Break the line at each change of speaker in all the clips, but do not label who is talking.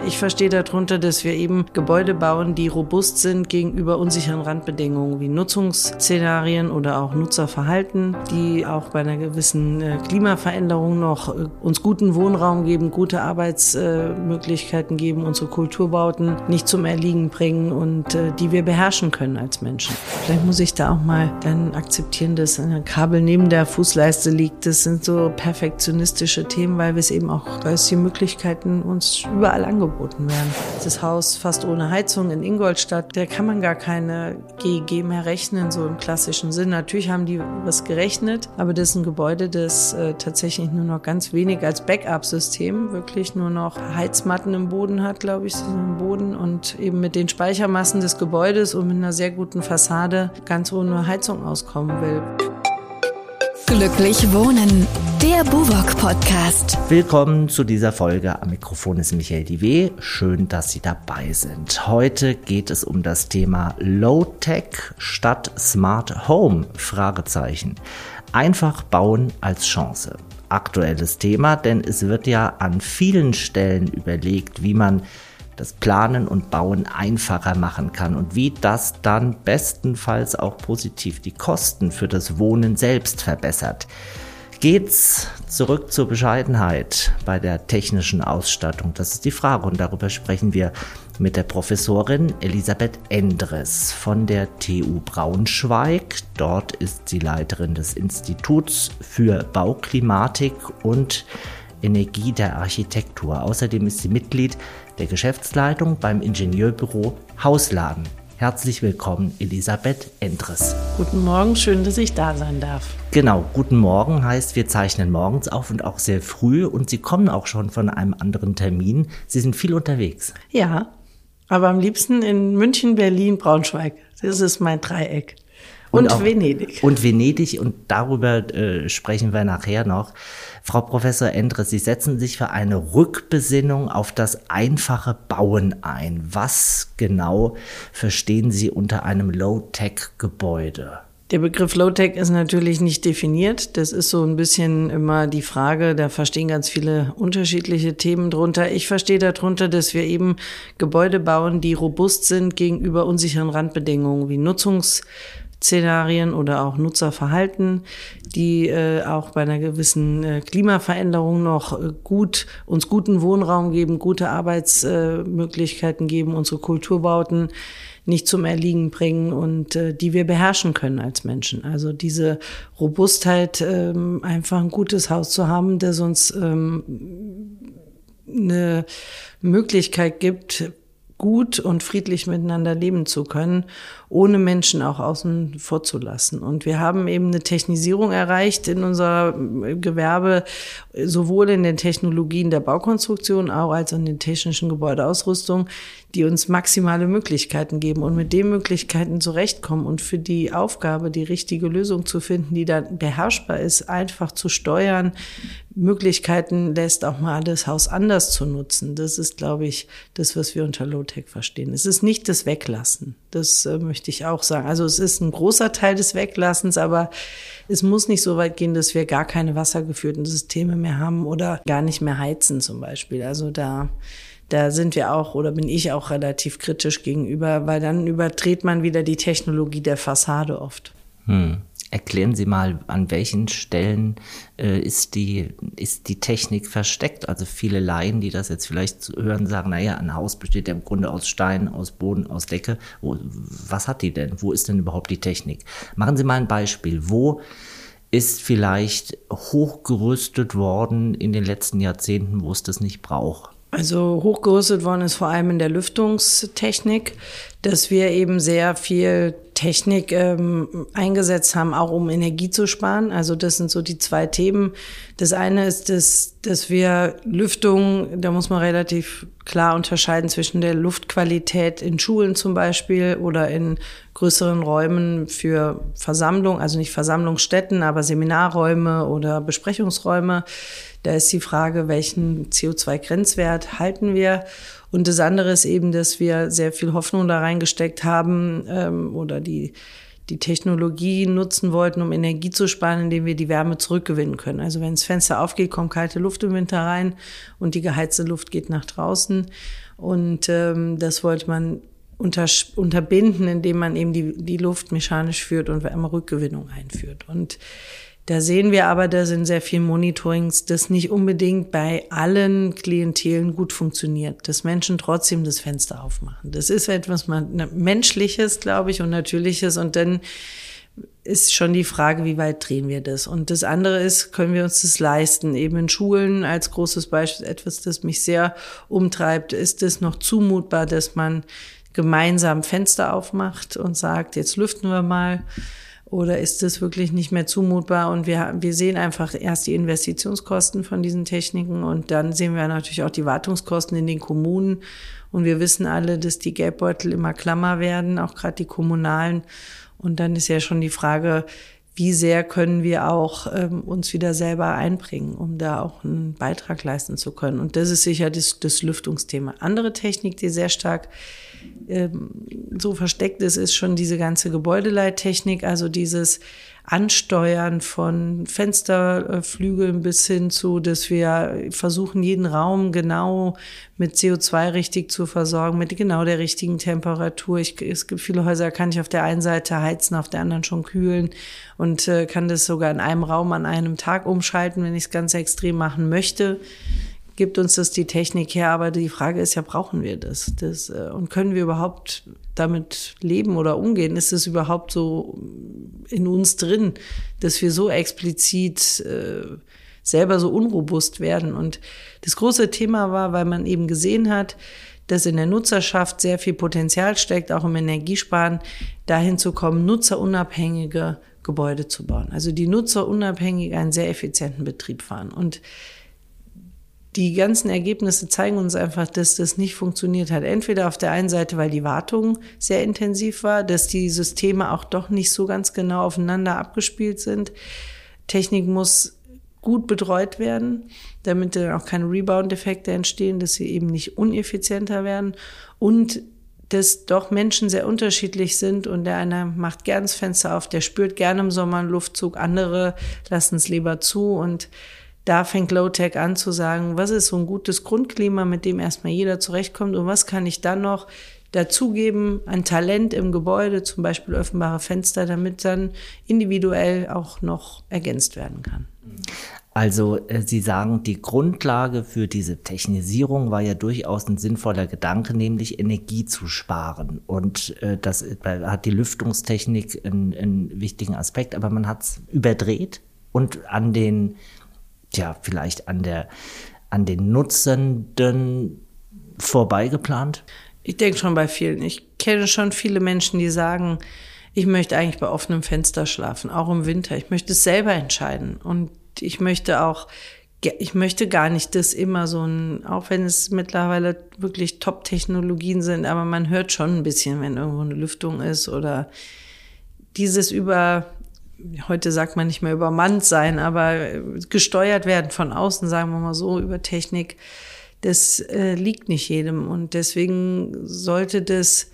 Ich verstehe darunter, dass wir eben Gebäude bauen, die robust sind gegenüber unsicheren Randbedingungen wie Nutzungsszenarien oder auch Nutzerverhalten, die auch bei einer gewissen Klimaveränderung noch uns guten Wohnraum geben, gute Arbeitsmöglichkeiten geben, unsere Kulturbauten nicht zum Erliegen bringen und die wir beherrschen können als Menschen. Vielleicht muss ich da auch mal dann akzeptieren, dass ein Kabel neben der Fußleiste liegt. Das sind so perfektionistische Themen, weil wir es eben auch, da ist die Möglichkeiten uns überall angeboten werden. Das Haus fast ohne Heizung in Ingolstadt, da kann man gar keine GEG mehr rechnen, so im klassischen Sinn. Natürlich haben die was gerechnet, aber das ist ein Gebäude, das tatsächlich nur noch ganz wenig als Backup-System, wirklich nur noch Heizmatten im Boden hat, glaube ich, im Boden und eben mit den Speichermassen des Gebäudes und mit einer sehr guten Fassade ganz ohne Heizung auskommen will.
Glücklich wohnen, der BUWOG-Podcast.
Willkommen zu dieser Folge. Am Mikrofon ist Michael Diwe. Schön, dass Sie dabei sind. Heute geht es um das Thema Low-Tech statt Smart Home? Einfach bauen als Chance. Aktuelles Thema, denn es wird ja an vielen Stellen überlegt, wie man das Planen und Bauen einfacher machen kann und wie das dann bestenfalls auch positiv die Kosten für das Wohnen selbst verbessert. Geht's zurück zur Bescheidenheit bei der technischen Ausstattung? Das ist die Frage und darüber sprechen wir mit der Professorin Elisabeth Endres von der TU Braunschweig. Dort ist sie Leiterin des Instituts für Bauklimatik und Energie der Architektur. Außerdem ist sie Mitglied der Geschäftsleitung beim Ingenieurbüro Hausladen. Herzlich willkommen, Elisabeth Endres.
Guten Morgen, schön, dass ich da sein darf.
Genau, guten Morgen heißt, wir zeichnen morgens auf und auch sehr früh und Sie kommen auch schon von einem anderen Termin. Sie sind viel unterwegs.
Ja, aber am liebsten in München, Berlin, Braunschweig. Das ist mein Dreieck. Und Venedig.
Und Venedig, und darüber sprechen wir nachher noch. Frau Professor Endres, Sie setzen sich für eine Rückbesinnung auf das einfache Bauen ein. Was genau verstehen Sie unter einem Low-Tech-Gebäude?
Der Begriff Low-Tech ist natürlich nicht definiert. Das ist so ein bisschen immer die Frage, da verstehen ganz viele unterschiedliche Themen drunter. Ich verstehe darunter, dass wir eben Gebäude bauen, die robust sind gegenüber unsicheren Randbedingungen wie Nutzungsszenarien oder auch Nutzerverhalten, die auch bei einer gewissen Klimaveränderung noch uns guten Wohnraum geben, gute Arbeitsmöglichkeiten geben, unsere Kulturbauten nicht zum Erliegen bringen und die wir beherrschen können als Menschen. Also diese Robustheit, einfach ein gutes Haus zu haben, das uns eine Möglichkeit gibt, gut und friedlich miteinander leben zu können, ohne Menschen auch außen vor zu lassen. Und wir haben eben eine Technisierung erreicht in unser Gewerbe, sowohl in den Technologien der Baukonstruktion auch als in den technischen Gebäudeausrüstung, die uns maximale Möglichkeiten geben und mit den Möglichkeiten zurechtkommen und für die Aufgabe die richtige Lösung zu finden, die dann beherrschbar ist, einfach zu steuern, Möglichkeiten lässt, auch mal das Haus anders zu nutzen. Das ist, glaube ich, das, was wir unter Low-Tech verstehen. Es ist nicht das Weglassen, das möchte ich auch sagen. Also es ist ein großer Teil des Weglassens, aber es muss nicht so weit gehen, dass wir gar keine wassergeführten Systeme mehr haben oder gar nicht mehr heizen zum Beispiel. Also da sind wir auch, oder bin ich auch relativ kritisch gegenüber, weil dann überdreht man wieder die Technologie der Fassade oft.
Erklären Sie mal, an welchen Stellen ist die Technik versteckt? Also viele Laien, die das jetzt vielleicht hören, sagen, naja, ein Haus besteht ja im Grunde aus Stein, aus Boden, aus Decke. Was hat die denn? Wo ist denn überhaupt die Technik? Machen Sie mal ein Beispiel. Wo ist vielleicht hochgerüstet worden in den letzten Jahrzehnten, wo es das nicht braucht?
Also hochgerüstet worden ist vor allem in der Lüftungstechnik, dass wir eben sehr viel Technik eingesetzt haben, auch um Energie zu sparen. Also das sind so die zwei Themen. Das eine ist, dass wir Lüftung, da muss man relativ klar unterscheiden zwischen der Luftqualität in Schulen zum Beispiel oder in größeren Räumen für Versammlung, also nicht Versammlungsstätten, aber Seminarräume oder Besprechungsräume. Da ist die Frage, welchen CO2-Grenzwert halten wir? Und das andere ist eben, dass wir sehr viel Hoffnung da reingesteckt haben oder die Technologie nutzen wollten, um Energie zu sparen, indem wir die Wärme zurückgewinnen können. Also wenn das Fenster aufgeht, kommt kalte Luft im Winter rein und die geheizte Luft geht nach draußen. Und das wollte man unterbinden, indem man eben die Luft mechanisch führt und Wärmerückgewinnung einführt. Und da sehen wir aber, dass in sehr vielen Monitorings das nicht unbedingt bei allen Klientelen gut funktioniert, dass Menschen trotzdem das Fenster aufmachen. Das ist etwas Menschliches, glaube ich, und Natürliches. Und dann ist schon die Frage, wie weit drehen wir das? Und das andere ist, können wir uns das leisten? Eben in Schulen als großes Beispiel, etwas, das mich sehr umtreibt, ist es noch zumutbar, dass man gemeinsam Fenster aufmacht und sagt, jetzt lüften wir mal? Oder ist das wirklich nicht mehr zumutbar? Und wir sehen einfach erst die Investitionskosten von diesen Techniken und dann sehen wir natürlich auch die Wartungskosten in den Kommunen. Und wir wissen alle, dass die Geldbeutel immer klammer werden, auch gerade die kommunalen. Und dann ist ja schon die Frage, wie sehr können wir auch uns wieder selber einbringen, um da auch einen Beitrag leisten zu können. Und das ist sicher das Lüftungsthema. Andere Technik, die sehr stark so versteckt ist schon diese ganze Gebäudeleittechnik, also dieses Ansteuern von Fensterflügeln bis hin zu, dass wir versuchen, jeden Raum genau mit CO2 richtig zu versorgen, mit genau der richtigen Temperatur. Es gibt viele Häuser, kann ich auf der einen Seite heizen, auf der anderen schon kühlen und kann das sogar in einem Raum an einem Tag umschalten, wenn ich es ganz extrem machen möchte. Gibt uns das die Technik her, aber die Frage ist ja, brauchen wir das? Und können wir überhaupt damit leben oder umgehen? Ist es überhaupt so in uns drin, dass wir so explizit selber so unrobust werden? Und das große Thema war, weil man eben gesehen hat, dass in der Nutzerschaft sehr viel Potenzial steckt, auch im Energiesparen, dahin zu kommen, nutzerunabhängige Gebäude zu bauen. Also die nutzerunabhängig einen sehr effizienten Betrieb fahren. Und die ganzen Ergebnisse zeigen uns einfach, dass das nicht funktioniert hat. Entweder auf der einen Seite, weil die Wartung sehr intensiv war, dass die Systeme auch doch nicht so ganz genau aufeinander abgespielt sind. Technik muss gut betreut werden, damit dann auch keine Rebound-Effekte entstehen, dass sie eben nicht uneffizienter werden und dass doch Menschen sehr unterschiedlich sind und der eine macht gern das Fenster auf, der spürt gerne im Sommer einen Luftzug, andere lassen es lieber zu und da fängt Low-Tech an zu sagen, was ist so ein gutes Grundklima, mit dem erstmal jeder zurechtkommt und was kann ich dann noch dazugeben an Talent im Gebäude, zum Beispiel öffnbare Fenster, damit dann individuell auch noch ergänzt werden kann.
Also Sie sagen, die Grundlage für diese Technisierung war ja durchaus ein sinnvoller Gedanke, nämlich Energie zu sparen. Und das hat die Lüftungstechnik einen wichtigen Aspekt, aber man hat es überdreht und vielleicht an den Nutzenden vorbeigeplant?
Ich denke schon bei vielen. Ich kenne schon viele Menschen, die sagen, ich möchte eigentlich bei offenem Fenster schlafen, auch im Winter. Ich möchte es selber entscheiden. Und ich möchte gar nicht das immer auch wenn es mittlerweile wirklich Top-Technologien sind, aber man hört schon ein bisschen, wenn irgendwo eine Lüftung ist oder dieses heute sagt man nicht mehr übermannt sein, aber gesteuert werden von außen, sagen wir mal so, über Technik, das liegt nicht jedem. Und deswegen sollte das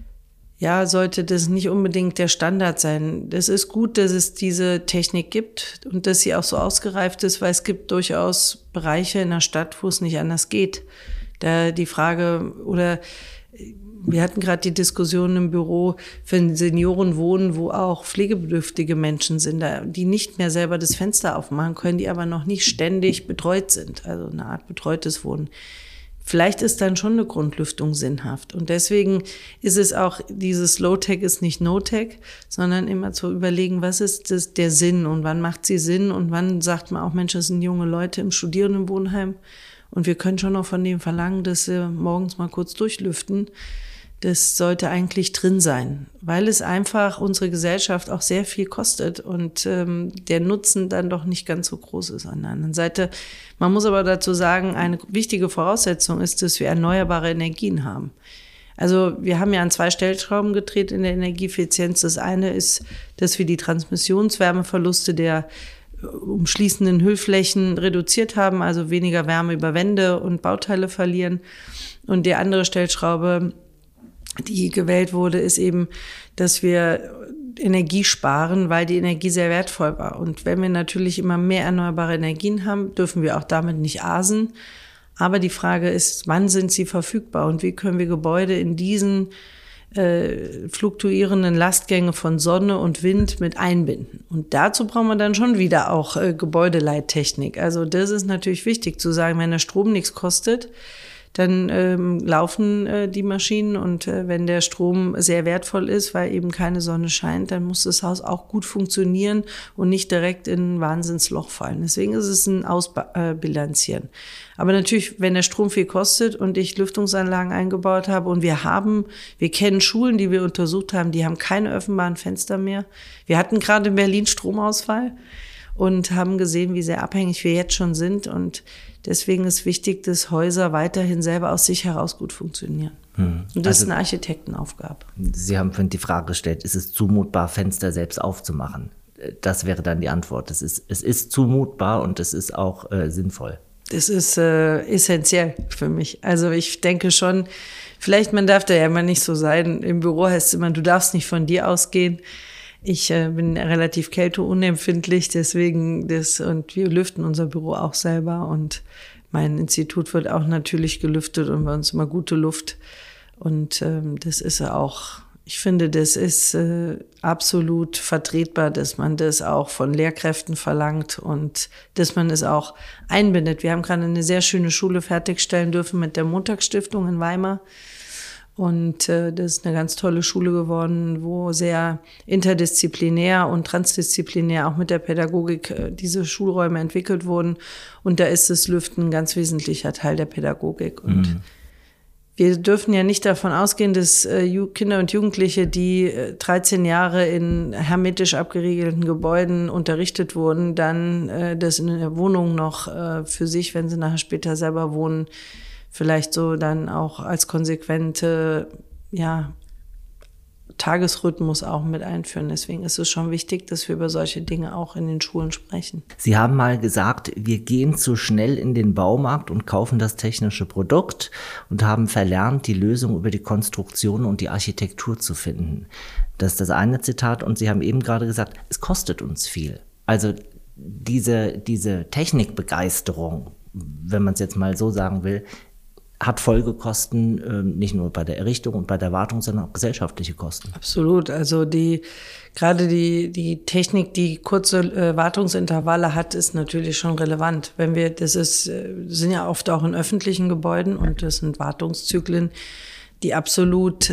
nicht unbedingt der Standard sein. Das ist gut, dass es diese Technik gibt und dass sie auch so ausgereift ist, weil es gibt durchaus Bereiche in der Stadt, wo es nicht anders geht. Da die Frage, oder wir hatten gerade die Diskussion im Büro, wenn Senioren wohnen, wo auch pflegebedürftige Menschen sind, die nicht mehr selber das Fenster aufmachen können, die aber noch nicht ständig betreut sind, also eine Art betreutes Wohnen. Vielleicht ist dann schon eine Grundlüftung sinnhaft. Und deswegen ist es auch, dieses Low-Tech ist nicht No-Tech, sondern immer zu überlegen, was ist der Sinn und wann macht sie Sinn und wann sagt man auch, Mensch, das sind junge Leute im Studierendenwohnheim und wir können schon noch von denen verlangen, dass sie morgens mal kurz durchlüften. Das sollte eigentlich drin sein, weil es einfach unsere Gesellschaft auch sehr viel kostet und der Nutzen dann doch nicht ganz so groß ist an der anderen Seite. Man muss aber dazu sagen, eine wichtige Voraussetzung ist, dass wir erneuerbare Energien haben. Also wir haben ja an 2 Stellschrauben gedreht in der Energieeffizienz. Das eine ist, dass wir die Transmissionswärmeverluste der umschließenden Hüllflächen reduziert haben, also weniger Wärme über Wände und Bauteile verlieren. Und die andere Stellschraube, die gewählt wurde, ist eben, dass wir Energie sparen, weil die Energie sehr wertvoll war. Und wenn wir natürlich immer mehr erneuerbare Energien haben, dürfen wir auch damit nicht asen. Aber die Frage ist, wann sind sie verfügbar und wie können wir Gebäude in diesen fluktuierenden Lastgänge von Sonne und Wind mit einbinden. Und dazu brauchen wir dann schon wieder auch Gebäudeleittechnik. Also das ist natürlich wichtig zu sagen, wenn der Strom nichts kostet, dann laufen die Maschinen und wenn der Strom sehr wertvoll ist, weil eben keine Sonne scheint, dann muss das Haus auch gut funktionieren und nicht direkt in ein Wahnsinnsloch fallen. Deswegen ist es ein Ausbilanzieren. Aber natürlich, wenn der Strom viel kostet und ich Lüftungsanlagen eingebaut habe und wir kennen Schulen, die wir untersucht haben, die haben keine öffentlichen Fenster mehr. Wir hatten gerade in Berlin Stromausfall und haben gesehen, wie sehr abhängig wir jetzt schon sind. Und deswegen ist wichtig, dass Häuser weiterhin selber aus sich heraus gut funktionieren. Und das ist eine Architektenaufgabe.
Sie haben vorhin die Frage gestellt, ist es zumutbar, Fenster selbst aufzumachen? Das wäre dann die Antwort. Es ist zumutbar und es ist auch sinnvoll.
Das ist essentiell für mich. Also ich denke schon, vielleicht man darf da ja immer nicht so sein. Im Büro heißt es immer, du darfst nicht von dir ausgehen. Ich bin relativ kälteunempfindlich, deswegen und wir lüften unser Büro auch selber und mein Institut wird auch natürlich gelüftet und bei uns immer gute Luft und das ist auch, ich finde, das ist absolut vertretbar, dass man das auch von Lehrkräften verlangt und dass man es auch einbindet. Wir haben gerade eine sehr schöne Schule fertigstellen dürfen mit der Montagsstiftung in Weimar. Und das ist eine ganz tolle Schule geworden, wo sehr interdisziplinär und transdisziplinär auch mit der Pädagogik diese Schulräume entwickelt wurden. Und da ist das Lüften ein ganz wesentlicher Teil der Pädagogik. Und wir dürfen ja nicht davon ausgehen, dass Kinder und Jugendliche, die 13 Jahre in hermetisch abgeriegelten Gebäuden unterrichtet wurden, dann das in der Wohnung noch für sich, wenn sie nachher später selber wohnen, vielleicht so dann auch als konsequente, Tagesrhythmus auch mit einführen. Deswegen ist es schon wichtig, dass wir über solche Dinge auch in den Schulen sprechen.
Sie haben mal gesagt, wir gehen zu schnell in den Baumarkt und kaufen das technische Produkt und haben verlernt, die Lösung über die Konstruktion und die Architektur zu finden. Das ist das eine Zitat und Sie haben eben gerade gesagt, es kostet uns viel. Also diese Technikbegeisterung, wenn man es jetzt mal so sagen will, hat Folgekosten, nicht nur bei der Errichtung und bei der Wartung, sondern auch gesellschaftliche Kosten.
Absolut. Also gerade die Technik, die kurze Wartungsintervalle hat, ist natürlich schon relevant. Sind ja oft auch in öffentlichen Gebäuden und das sind Wartungszyklen, die absolut,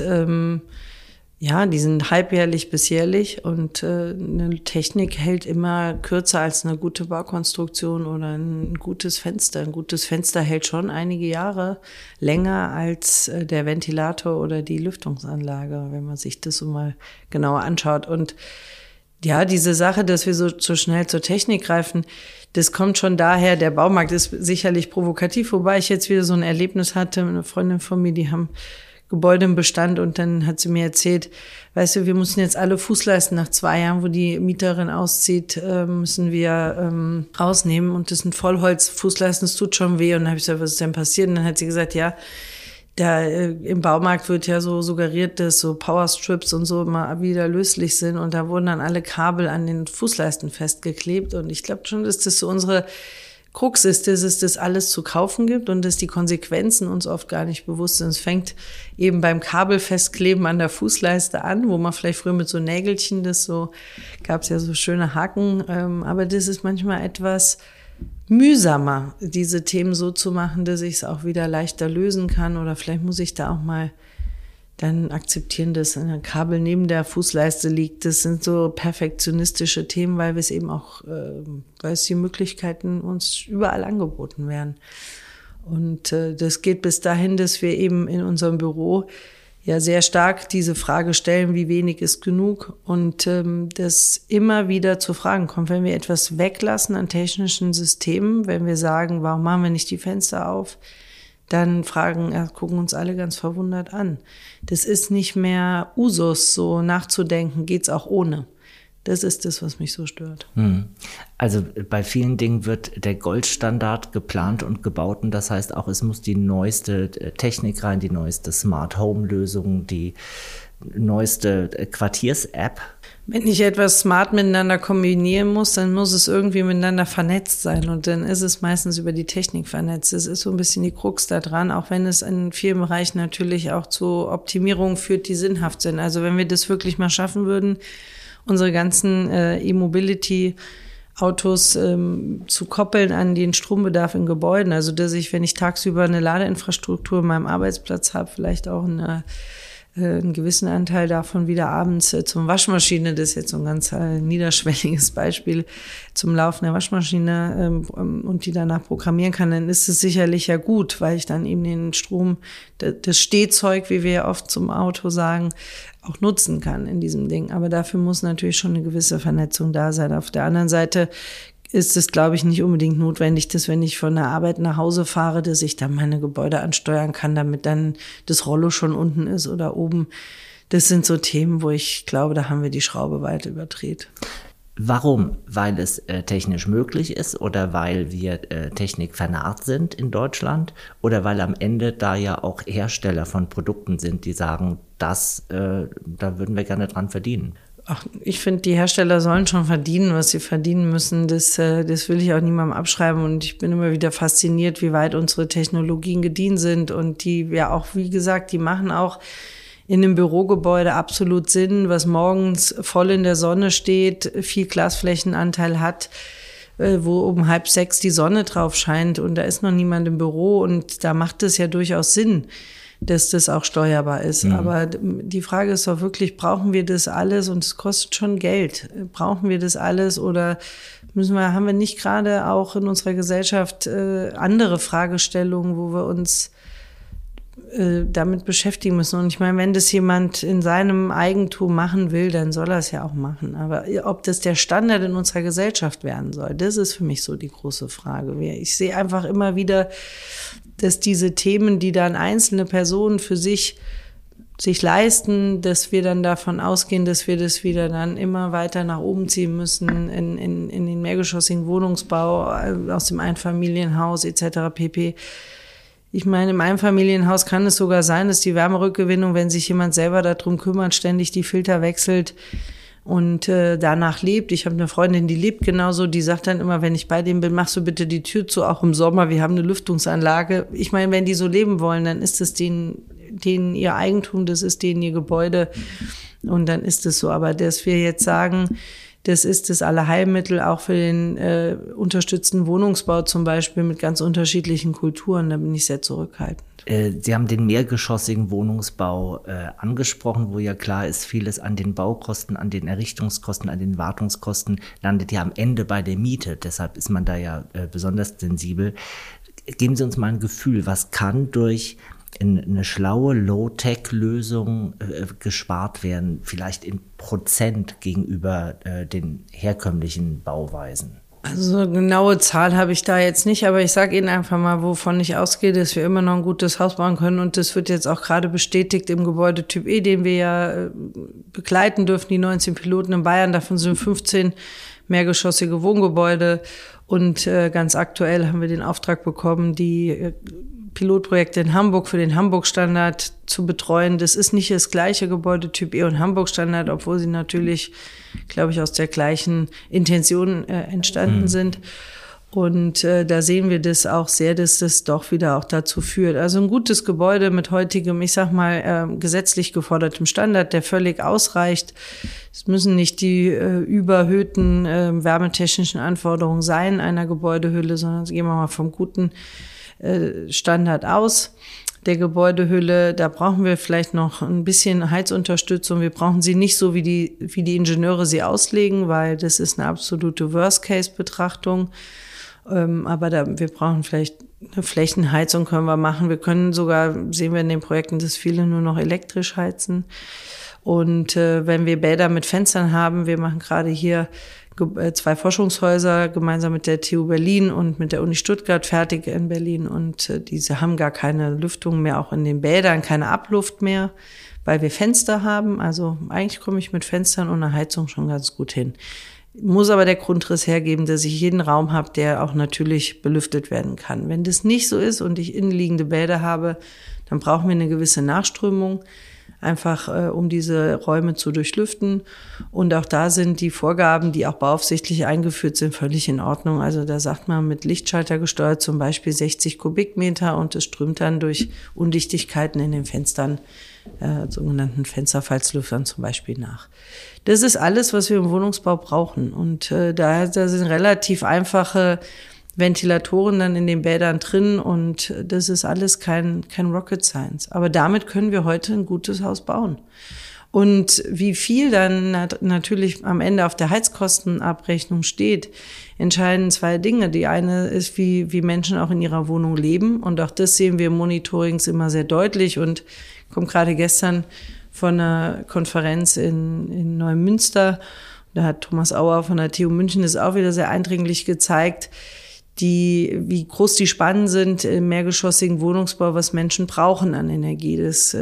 die sind halbjährlich bis jährlich und eine Technik hält immer kürzer als eine gute Baukonstruktion oder ein gutes Fenster. Ein gutes Fenster hält schon einige Jahre länger als der Ventilator oder die Lüftungsanlage, wenn man sich das so mal genauer anschaut. Und ja, diese Sache, dass wir so schnell zur Technik greifen, das kommt schon daher, der Baumarkt ist sicherlich provokativ, wobei ich jetzt wieder so ein Erlebnis hatte, eine Freundin von mir, die haben Gebäude im Bestand und dann hat sie mir erzählt, weißt du, wir müssen jetzt alle Fußleisten nach 2 Jahren, wo die Mieterin auszieht, müssen wir rausnehmen und das sind Vollholz-Fußleisten, das tut schon weh und dann habe ich gesagt, was ist denn passiert? Und dann hat sie gesagt, ja, da im Baumarkt wird ja so suggeriert, dass so Powerstrips und so immer wieder löslich sind und da wurden dann alle Kabel an den Fußleisten festgeklebt und ich glaube schon, dass das so unsere Krux ist, dass es das alles zu kaufen gibt und dass die Konsequenzen uns oft gar nicht bewusst sind. Es fängt eben beim Kabelfestkleben an der Fußleiste an, wo man vielleicht früher mit so Nägelchen gab es ja so schöne Haken, aber das ist manchmal etwas mühsamer, diese Themen so zu machen, dass ich es auch wieder leichter lösen kann oder vielleicht muss ich da auch mal dann akzeptieren, dass ein Kabel neben der Fußleiste liegt. Das sind so perfektionistische Themen, weil wir es eben auch, weil es die Möglichkeiten uns überall angeboten werden. Und das geht bis dahin, dass wir eben in unserem Büro ja sehr stark diese Frage stellen, wie wenig ist genug und das immer wieder zu Fragen kommt. Wenn wir etwas weglassen an technischen Systemen, wenn wir sagen, warum machen wir nicht die Fenster auf, dann gucken uns alle ganz verwundert an. Das ist nicht mehr Usus, so nachzudenken, geht's auch ohne. Das ist das, was mich so stört.
Also bei vielen Dingen wird der Goldstandard geplant und gebaut und das heißt auch, es muss die neueste Technik rein, die neueste Smart Home Lösung, die neueste Quartiers-App?
Wenn ich etwas smart miteinander kombinieren muss, dann muss es irgendwie miteinander vernetzt sein. Und dann ist es meistens über die Technik vernetzt. Das ist so ein bisschen die Krux da dran, auch wenn es in vielen Bereichen natürlich auch zu Optimierungen führt, die sinnhaft sind. Also wenn wir das wirklich mal schaffen würden, unsere ganzen E-Mobility-Autos zu koppeln an den Strombedarf in Gebäuden. Also dass ich, wenn ich tagsüber eine Ladeinfrastruktur in meinem Arbeitsplatz habe, vielleicht auch einen gewissen Anteil davon wieder abends zum Waschmaschine, das ist jetzt so ein ganz niederschwelliges Beispiel, zum Laufen der Waschmaschine und die danach programmieren kann, dann ist es sicherlich ja gut, weil ich dann eben den Strom, das Stehzeug, wie wir ja oft zum Auto sagen, auch nutzen kann in diesem Ding. Aber dafür muss natürlich schon eine gewisse Vernetzung da sein. Auf der anderen Seite ist es, glaube ich, nicht unbedingt notwendig, dass wenn ich von der Arbeit nach Hause fahre, dass ich dann meine Gebäude ansteuern kann, damit dann das Rollo schon unten ist oder oben. Das sind so Themen, wo ich glaube, da haben wir die Schraube weit überdreht.
Warum? Weil es technisch möglich ist oder weil wir technikvernarrt sind in Deutschland oder weil am Ende da ja auch Hersteller von Produkten sind, die sagen, da würden wir gerne dran verdienen?
Ach, ich finde, die Hersteller sollen schon verdienen, was sie verdienen müssen. Das will ich auch niemandem abschreiben. Und ich bin immer wieder fasziniert, wie weit unsere Technologien gediehen sind. Und die ja auch, wie gesagt, die machen auch in einem Bürogebäude absolut Sinn, was morgens voll in der Sonne steht, viel Glasflächenanteil hat, wo um 5:30 die Sonne drauf scheint und da ist noch niemand im Büro. Und da macht es ja durchaus Sinn, dass das auch steuerbar ist. Mhm. Aber die Frage ist doch wirklich, brauchen wir das alles? Und es kostet schon Geld. Brauchen wir das alles oder haben wir nicht gerade auch in unserer Gesellschaft andere Fragestellungen, wo wir uns damit beschäftigen müssen? Und ich meine, wenn das jemand in seinem Eigentum machen will, dann soll er es ja auch machen. Aber ob das der Standard in unserer Gesellschaft werden soll, das ist für mich so die große Frage. Ich sehe einfach immer wieder, dass diese Themen, die dann einzelne Personen für sich leisten, dass wir dann davon ausgehen, dass wir das wieder dann immer weiter nach oben ziehen müssen in den mehrgeschossigen Wohnungsbau aus dem Einfamilienhaus etc. pp. Ich meine, im Einfamilienhaus kann es sogar sein, dass die Wärmerückgewinnung, wenn sich jemand selber darum kümmert, ständig die Filter wechselt und danach lebt. Ich habe eine Freundin, die lebt genauso, die sagt dann immer, wenn ich bei dem bin, machst du bitte die Tür zu, auch im Sommer, wir haben eine Lüftungsanlage. Ich meine, wenn die so leben wollen, dann ist es denen ihr Eigentum, das ist denen ihr Gebäude und dann ist es so. Aber dass wir jetzt sagen, das ist das Allerheilmittel auch für den unterstützten Wohnungsbau zum Beispiel mit ganz unterschiedlichen Kulturen, da bin ich sehr zurückhaltend.
Sie haben den mehrgeschossigen Wohnungsbau angesprochen, wo ja klar ist, vieles an den Baukosten, an den Errichtungskosten, an den Wartungskosten landet ja am Ende bei der Miete. Deshalb ist man da ja besonders sensibel. Geben Sie uns mal ein Gefühl, was kann durch eine schlaue Low-Tech-Lösung gespart werden, vielleicht in Prozent gegenüber den herkömmlichen Bauweisen?
Also eine genaue Zahl habe ich da jetzt nicht, aber ich sage Ihnen einfach mal, wovon ich ausgehe, dass wir immer noch ein gutes Haus bauen können und das wird jetzt auch gerade bestätigt im Gebäudetyp E, den wir ja begleiten dürfen, die 19 Piloten in Bayern, davon sind 15 mehrgeschossige Wohngebäude und ganz aktuell haben wir den Auftrag bekommen, die Pilotprojekte in Hamburg für den Hamburg-Standard zu betreuen. Das ist nicht das gleiche Gebäudetyp E und Hamburg-Standard, obwohl sie natürlich, glaube ich, aus der gleichen Intention entstanden sind. Und da sehen wir das auch sehr, dass das doch wieder auch dazu führt. Also ein gutes Gebäude mit heutigem, ich sag mal, gesetzlich gefordertem Standard, der völlig ausreicht. Es müssen nicht die überhöhten wärmetechnischen Anforderungen sein einer Gebäudehülle, sondern gehen wir mal vom guten Standard aus. Der Gebäudehülle, da brauchen wir vielleicht noch ein bisschen Heizunterstützung. Wir brauchen sie nicht so, wie die Ingenieure sie auslegen, weil das ist eine absolute Worst-Case-Betrachtung. Aber wir brauchen vielleicht eine Flächenheizung, können wir machen. Wir können sogar, sehen wir in den Projekten, dass viele nur noch elektrisch heizen. Und wenn wir Bäder mit Fenstern haben, wir machen gerade hier 2 Forschungshäuser gemeinsam mit der TU Berlin und mit der Uni Stuttgart fertig in Berlin und diese haben gar keine Lüftung mehr, auch in den Bädern keine Abluft mehr, weil wir Fenster haben. Also eigentlich komme ich mit Fenstern und einer Heizung schon ganz gut hin. Muss aber der Grundriss hergeben, dass ich jeden Raum habe, der auch natürlich belüftet werden kann. Wenn das nicht so ist und ich innenliegende Bäder habe, dann brauchen wir eine gewisse Nachströmung. einfach um diese Räume zu durchlüften. Und auch da sind die Vorgaben, die auch bauaufsichtlich eingeführt sind, völlig in Ordnung. Also da sagt man mit Lichtschalter gesteuert zum Beispiel 60 Kubikmeter und es strömt dann durch Undichtigkeiten in den Fenstern, sogenannten Fensterfalzlüftern zum Beispiel nach. Das ist alles, was wir im Wohnungsbau brauchen. Und da sind relativ einfache Ventilatoren dann in den Bädern drin und das ist alles kein Rocket Science. Aber damit können wir heute ein gutes Haus bauen. Und wie viel dann natürlich am Ende auf der Heizkostenabrechnung steht, entscheiden zwei Dinge. Die eine ist, wie Menschen auch in ihrer Wohnung leben. Und auch das sehen wir im Monitorings immer sehr deutlich. Und ich komme gerade gestern von einer Konferenz in Neumünster. Da hat Thomas Auer von der TU München das auch wieder sehr eindringlich gezeigt, wie groß die Spannen sind im mehrgeschossigen Wohnungsbau, was Menschen brauchen an Energie.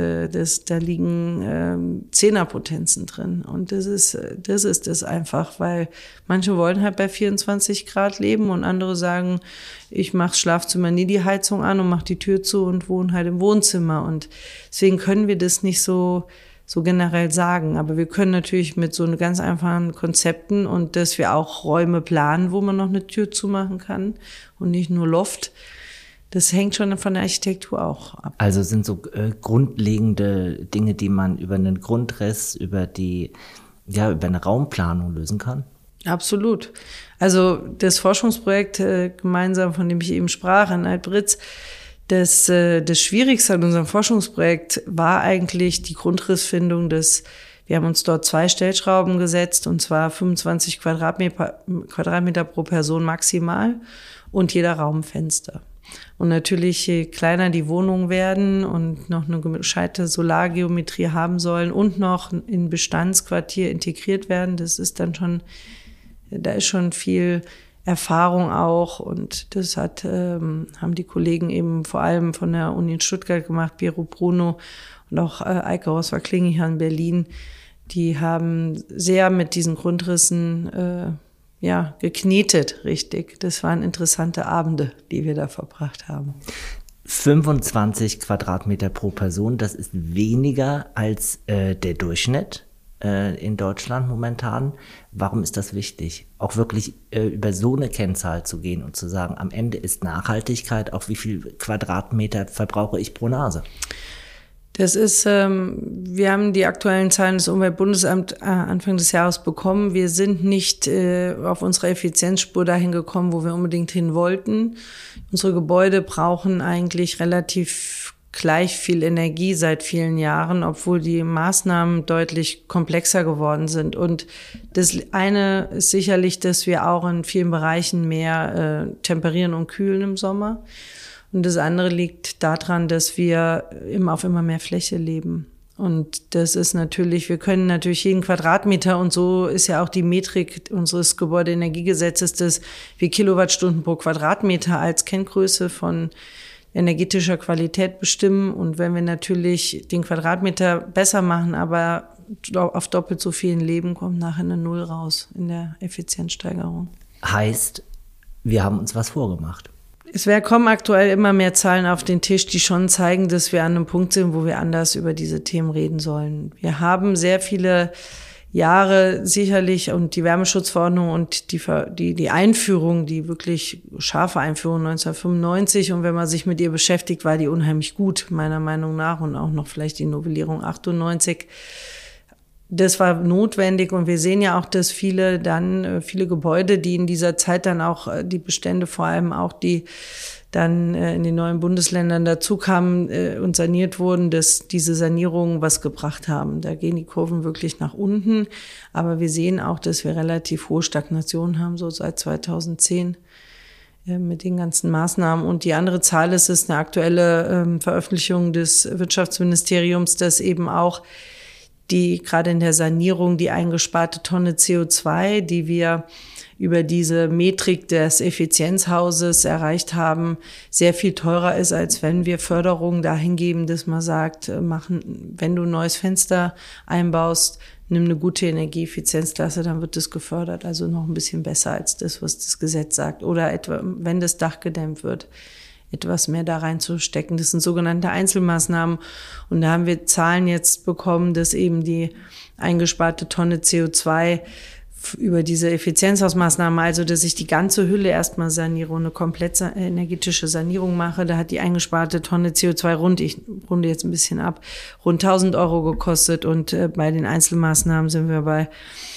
Da liegen Zehnerpotenzen drin. Und das ist einfach, weil manche wollen halt bei 24 Grad leben und andere sagen, ich mache Schlafzimmer nie die Heizung an und mache die Tür zu und wohne halt im Wohnzimmer. Und deswegen können wir das nicht so generell sagen. Aber wir können natürlich mit so ganz einfachen Konzepten und dass wir auch Räume planen, wo man noch eine Tür zumachen kann und nicht nur Loft. Das hängt schon von der Architektur auch ab.
Also sind so grundlegende Dinge, die man über einen Grundriss, über eine Raumplanung lösen kann?
Absolut. Also das Forschungsprojekt gemeinsam, von dem ich eben sprach, in Altbritz, das Schwierigste an unserem Forschungsprojekt war eigentlich die Grundrissfindung wir haben uns dort 2 Stellschrauben gesetzt, und zwar 25 Quadratmeter pro Person maximal und jeder Raum Fenster. Und natürlich, je kleiner die Wohnungen werden und noch eine gescheite Solargeometrie haben sollen und noch in Bestandsquartier integriert werden, da ist schon viel Erfahrung auch, und das haben die Kollegen eben vor allem von der Uni in Stuttgart gemacht, Piero Bruno und auch Eike Roswar-Klinge hier in Berlin. Die haben sehr mit diesen Grundrissen geknetet, richtig. Das waren interessante Abende, die wir da verbracht haben.
25 Quadratmeter pro Person, das ist weniger als der Durchschnitt in Deutschland momentan. Warum ist das wichtig? Auch wirklich über so eine Kennzahl zu gehen und zu sagen, am Ende ist Nachhaltigkeit, auch wie viel Quadratmeter verbrauche ich pro Nase?
Das ist, wir haben die aktuellen Zahlen des Umweltbundesamts Anfang des Jahres bekommen. Wir sind nicht auf unserer Effizienzspur dahin gekommen, wo wir unbedingt hin wollten. Unsere Gebäude brauchen eigentlich relativ gleich viel Energie seit vielen Jahren, obwohl die Maßnahmen deutlich komplexer geworden sind. Und das eine ist sicherlich, dass wir auch in vielen Bereichen mehr temperieren und kühlen im Sommer. Und das andere liegt daran, dass wir auf immer mehr Fläche leben. Und das ist natürlich, wir können natürlich jeden Quadratmeter, und so ist ja auch die Metrik unseres Gebäudeenergiegesetzes, dass wir Kilowattstunden pro Quadratmeter als Kenngröße von energetischer Qualität bestimmen. Und wenn wir natürlich den Quadratmeter besser machen, aber auf doppelt so vielen Leben, kommt nachher eine Null raus in der Effizienzsteigerung.
Heißt, wir haben uns was vorgemacht.
Kommen aktuell immer mehr Zahlen auf den Tisch, die schon zeigen, dass wir an einem Punkt sind, wo wir anders über diese Themen reden sollen. Wir haben sehr viele Jahre sicherlich, und die Wärmeschutzverordnung und die Einführung, die wirklich scharfe Einführung 1995, und wenn man sich mit ihr beschäftigt, war die unheimlich gut, meiner Meinung nach, und auch noch vielleicht die Novellierung 98. Das war notwendig, und wir sehen ja auch, dass viele Gebäude, die in dieser Zeit dann auch die Bestände, vor allem auch die dann in den neuen Bundesländern dazu kamen und saniert wurden, dass diese Sanierungen was gebracht haben. Da gehen die Kurven wirklich nach unten, aber wir sehen auch, dass wir relativ hohe Stagnation haben, so seit 2010 mit den ganzen Maßnahmen. Und die andere Zahl ist eine aktuelle Veröffentlichung des Wirtschaftsministeriums, dass eben auch gerade in der Sanierung die eingesparte Tonne CO2, die wir über diese Metrik des Effizienzhauses erreicht haben, sehr viel teurer ist, als wenn wir Förderungen dahin geben, dass man sagt, wenn du ein neues Fenster einbaust, nimm eine gute Energieeffizienzklasse, dann wird das gefördert. Also noch ein bisschen besser als das, was das Gesetz sagt. Oder etwa, wenn das Dach gedämmt wird, etwas mehr da reinzustecken. Das sind sogenannte Einzelmaßnahmen. Und da haben wir Zahlen jetzt bekommen, dass eben die eingesparte Tonne CO2 über diese Effizienzhausmaßnahmen, also dass ich die ganze Hülle erstmal saniere und eine komplett energetische Sanierung mache, da hat die eingesparte Tonne CO2 ich runde jetzt ein bisschen ab, rund 1.000 Euro gekostet und bei den Einzelmaßnahmen sind wir bei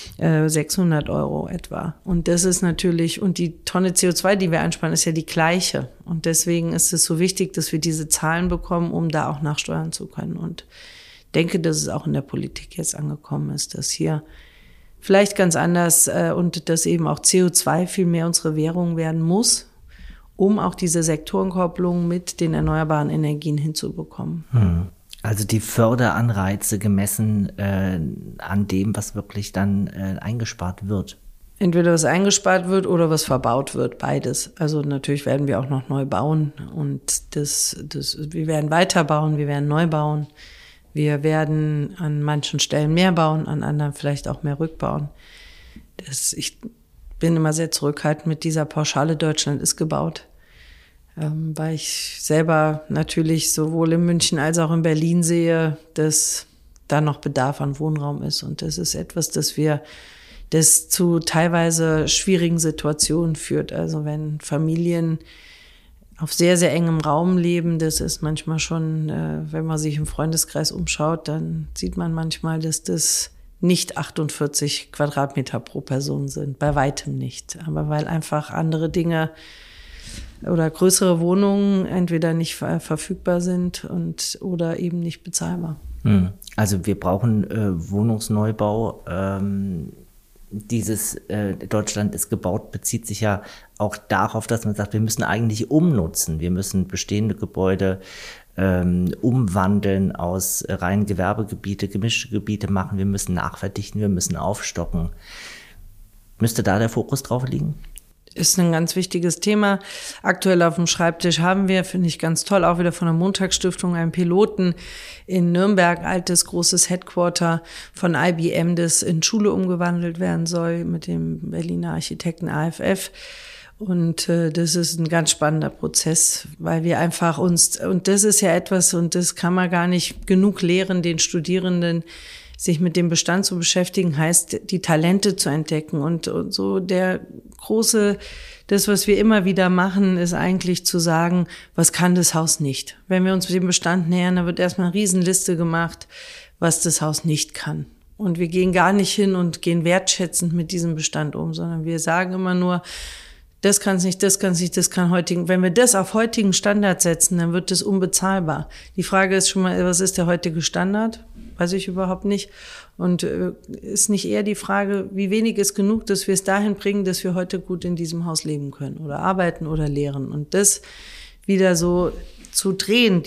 600 Euro etwa. Und das ist natürlich, und die Tonne CO2, die wir einsparen, ist ja die gleiche. Und deswegen ist es so wichtig, dass wir diese Zahlen bekommen, um da auch nachsteuern zu können. Und denke, dass es auch in der Politik jetzt angekommen ist, dass hier vielleicht ganz anders und dass eben auch CO2 viel mehr unsere Währung werden muss, um auch diese Sektorenkopplung mit den erneuerbaren Energien hinzubekommen.
Also die Förderanreize gemessen an dem, was wirklich dann eingespart wird.
Entweder was eingespart wird oder was verbaut wird, beides. Also natürlich werden wir auch noch neu bauen und wir werden weiterbauen, wir werden neu bauen. Wir werden an manchen Stellen mehr bauen, an anderen vielleicht auch mehr rückbauen. Ich bin immer sehr zurückhaltend mit dieser Pauschale, Deutschland ist gebaut, weil ich selber natürlich sowohl in München als auch in Berlin sehe, dass da noch Bedarf an Wohnraum ist. Und das ist etwas, das zu teilweise schwierigen Situationen führt. Also wenn Familien auf sehr, sehr engem Raum leben, das ist manchmal schon, wenn man sich im Freundeskreis umschaut, dann sieht man manchmal, dass das nicht 48 Quadratmeter pro Person sind, bei weitem nicht. Aber weil einfach andere Dinge oder größere Wohnungen entweder nicht verfügbar sind oder eben nicht bezahlbar.
Also wir brauchen Wohnungsneubau. Dieses Deutschland ist gebaut bezieht sich ja auch darauf, dass man sagt, wir müssen eigentlich umnutzen. Wir müssen bestehende Gebäude umwandeln aus reinen Gewerbegebiete, gemischte Gebiete machen. Wir müssen nachverdichten, wir müssen aufstocken. Müsste da der Fokus drauf liegen?
Ist ein ganz wichtiges Thema. Aktuell auf dem Schreibtisch haben wir, finde ich ganz toll, auch wieder von der Montagsstiftung einen Piloten in Nürnberg, altes, großes Headquarter von IBM, das in Schule umgewandelt werden soll mit dem Berliner Architekten AFF. Und das ist ein ganz spannender Prozess, weil wir einfach und das ist ja etwas, und das kann man gar nicht genug lehren, den Studierenden, sich mit dem Bestand zu beschäftigen, heißt, die Talente zu entdecken. Und so das, was wir immer wieder machen, ist eigentlich zu sagen, was kann das Haus nicht? Wenn wir uns dem Bestand nähern, dann wird erstmal eine Riesenliste gemacht, was das Haus nicht kann. Und wir gehen gar nicht hin und gehen wertschätzend mit diesem Bestand um, sondern wir sagen immer nur, das kann es nicht, das kann es nicht, das kann heutigen. Wenn wir das auf heutigen Standard setzen, dann wird das unbezahlbar. Die Frage ist schon mal, was ist der heutige Standard? Weiß ich überhaupt nicht. Und ist nicht eher die Frage, wie wenig ist genug, dass wir es dahin bringen, dass wir heute gut in diesem Haus leben können oder arbeiten oder lehren. Und das wieder so zu drehen,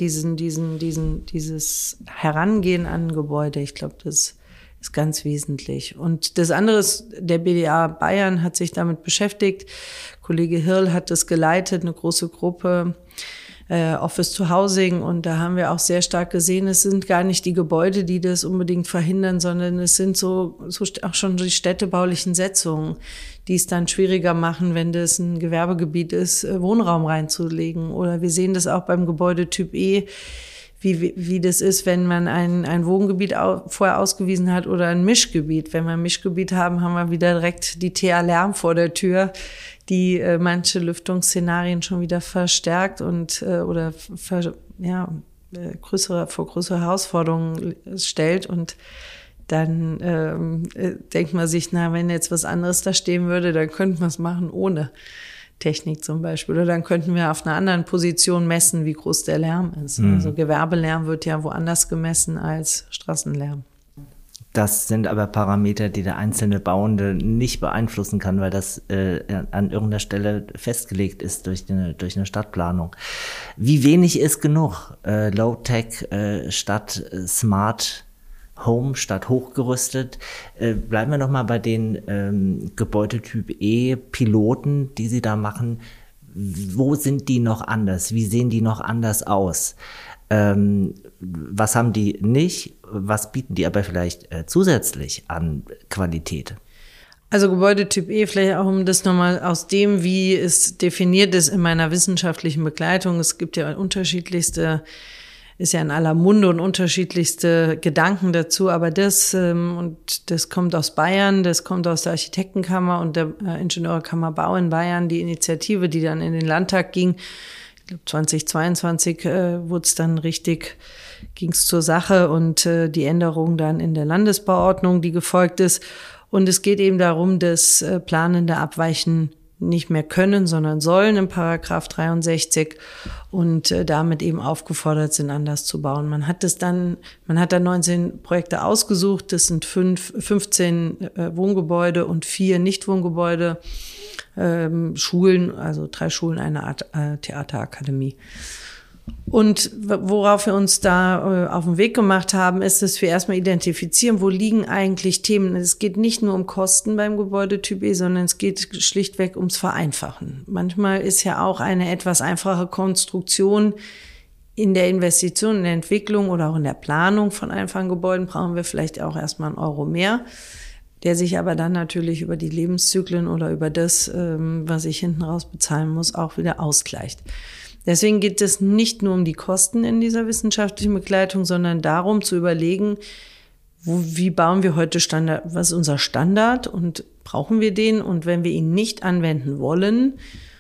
dieses Herangehen an Gebäude, ich glaube, das ist ganz wesentlich. Und das andere ist, der BDA Bayern hat sich damit beschäftigt. Kollege Hirl hat das geleitet, eine große Gruppe, Office to Housing. Und da haben wir auch sehr stark gesehen, es sind gar nicht die Gebäude, die das unbedingt verhindern, sondern es sind so auch schon die städtebaulichen Setzungen, die es dann schwieriger machen, wenn das ein Gewerbegebiet ist, Wohnraum reinzulegen. Oder wir sehen das auch beim Gebäudetyp E, wie das ist, wenn man ein Wohngebiet vorher ausgewiesen hat oder ein Mischgebiet. Wenn wir ein Mischgebiet haben, haben wir wieder direkt die TA-Lärm vor der Tür, die manche Lüftungsszenarien schon wieder verstärkt und vor größere Herausforderungen stellt. Und dann denkt man sich, wenn jetzt was anderes da stehen würde, dann könnten wir es machen ohne Technik zum Beispiel. Oder dann könnten wir auf einer anderen Position messen, wie groß der Lärm ist. Also Gewerbelärm wird ja woanders gemessen als Straßenlärm.
Das sind aber Parameter, die der einzelne Bauende nicht beeinflussen kann, weil das an irgendeiner Stelle festgelegt ist durch eine Stadtplanung. Wie wenig ist genug? Low-Tech statt Smart Home statt hochgerüstet. Bleiben wir noch mal bei den Gebäudetyp E Piloten, die Sie da machen. Wo sind die noch anders? Wie sehen die noch anders aus? Was haben die nicht? Was bieten die aber vielleicht zusätzlich an Qualität?
Also Gebäudetyp E, vielleicht auch um das nochmal aus dem, wie es definiert ist in meiner wissenschaftlichen Begleitung. Es gibt ja unterschiedlichste, ist ja in aller Munde und unterschiedlichste Gedanken dazu, aber das kommt aus Bayern, das kommt aus der Architektenkammer und der Ingenieurkammer Bau in Bayern, die Initiative, die dann in den Landtag ging. Ich glaube 2022 wurde es dann richtig, ging es zur Sache und die Änderung dann in der Landesbauordnung, die gefolgt ist. Und es geht eben darum, dass Planende abweichen nicht mehr können, sondern sollen im Paragraph 63 und damit eben aufgefordert sind, anders zu bauen. Man hat dann 19 Projekte ausgesucht, das sind 15 Wohngebäude und 4 Nichtwohngebäude, Schulen, also 3 Schulen, eine Art Theaterakademie. Und worauf wir uns da auf den Weg gemacht haben, ist, dass wir erstmal identifizieren, wo liegen eigentlich Themen. Es geht nicht nur um Kosten beim Gebäudetyp E, sondern es geht schlichtweg ums Vereinfachen. Manchmal ist ja auch eine etwas einfache Konstruktion in der Investition, in der Entwicklung oder auch in der Planung von einfachen Gebäuden brauchen wir vielleicht auch erstmal einen Euro mehr, der sich aber dann natürlich über die Lebenszyklen oder über das, was ich hinten raus bezahlen muss, auch wieder ausgleicht. Deswegen geht es nicht nur um die Kosten in dieser wissenschaftlichen Begleitung, sondern darum zu überlegen, wie bauen wir heute Standard, was ist unser Standard und brauchen wir den? Und wenn wir ihn nicht anwenden wollen,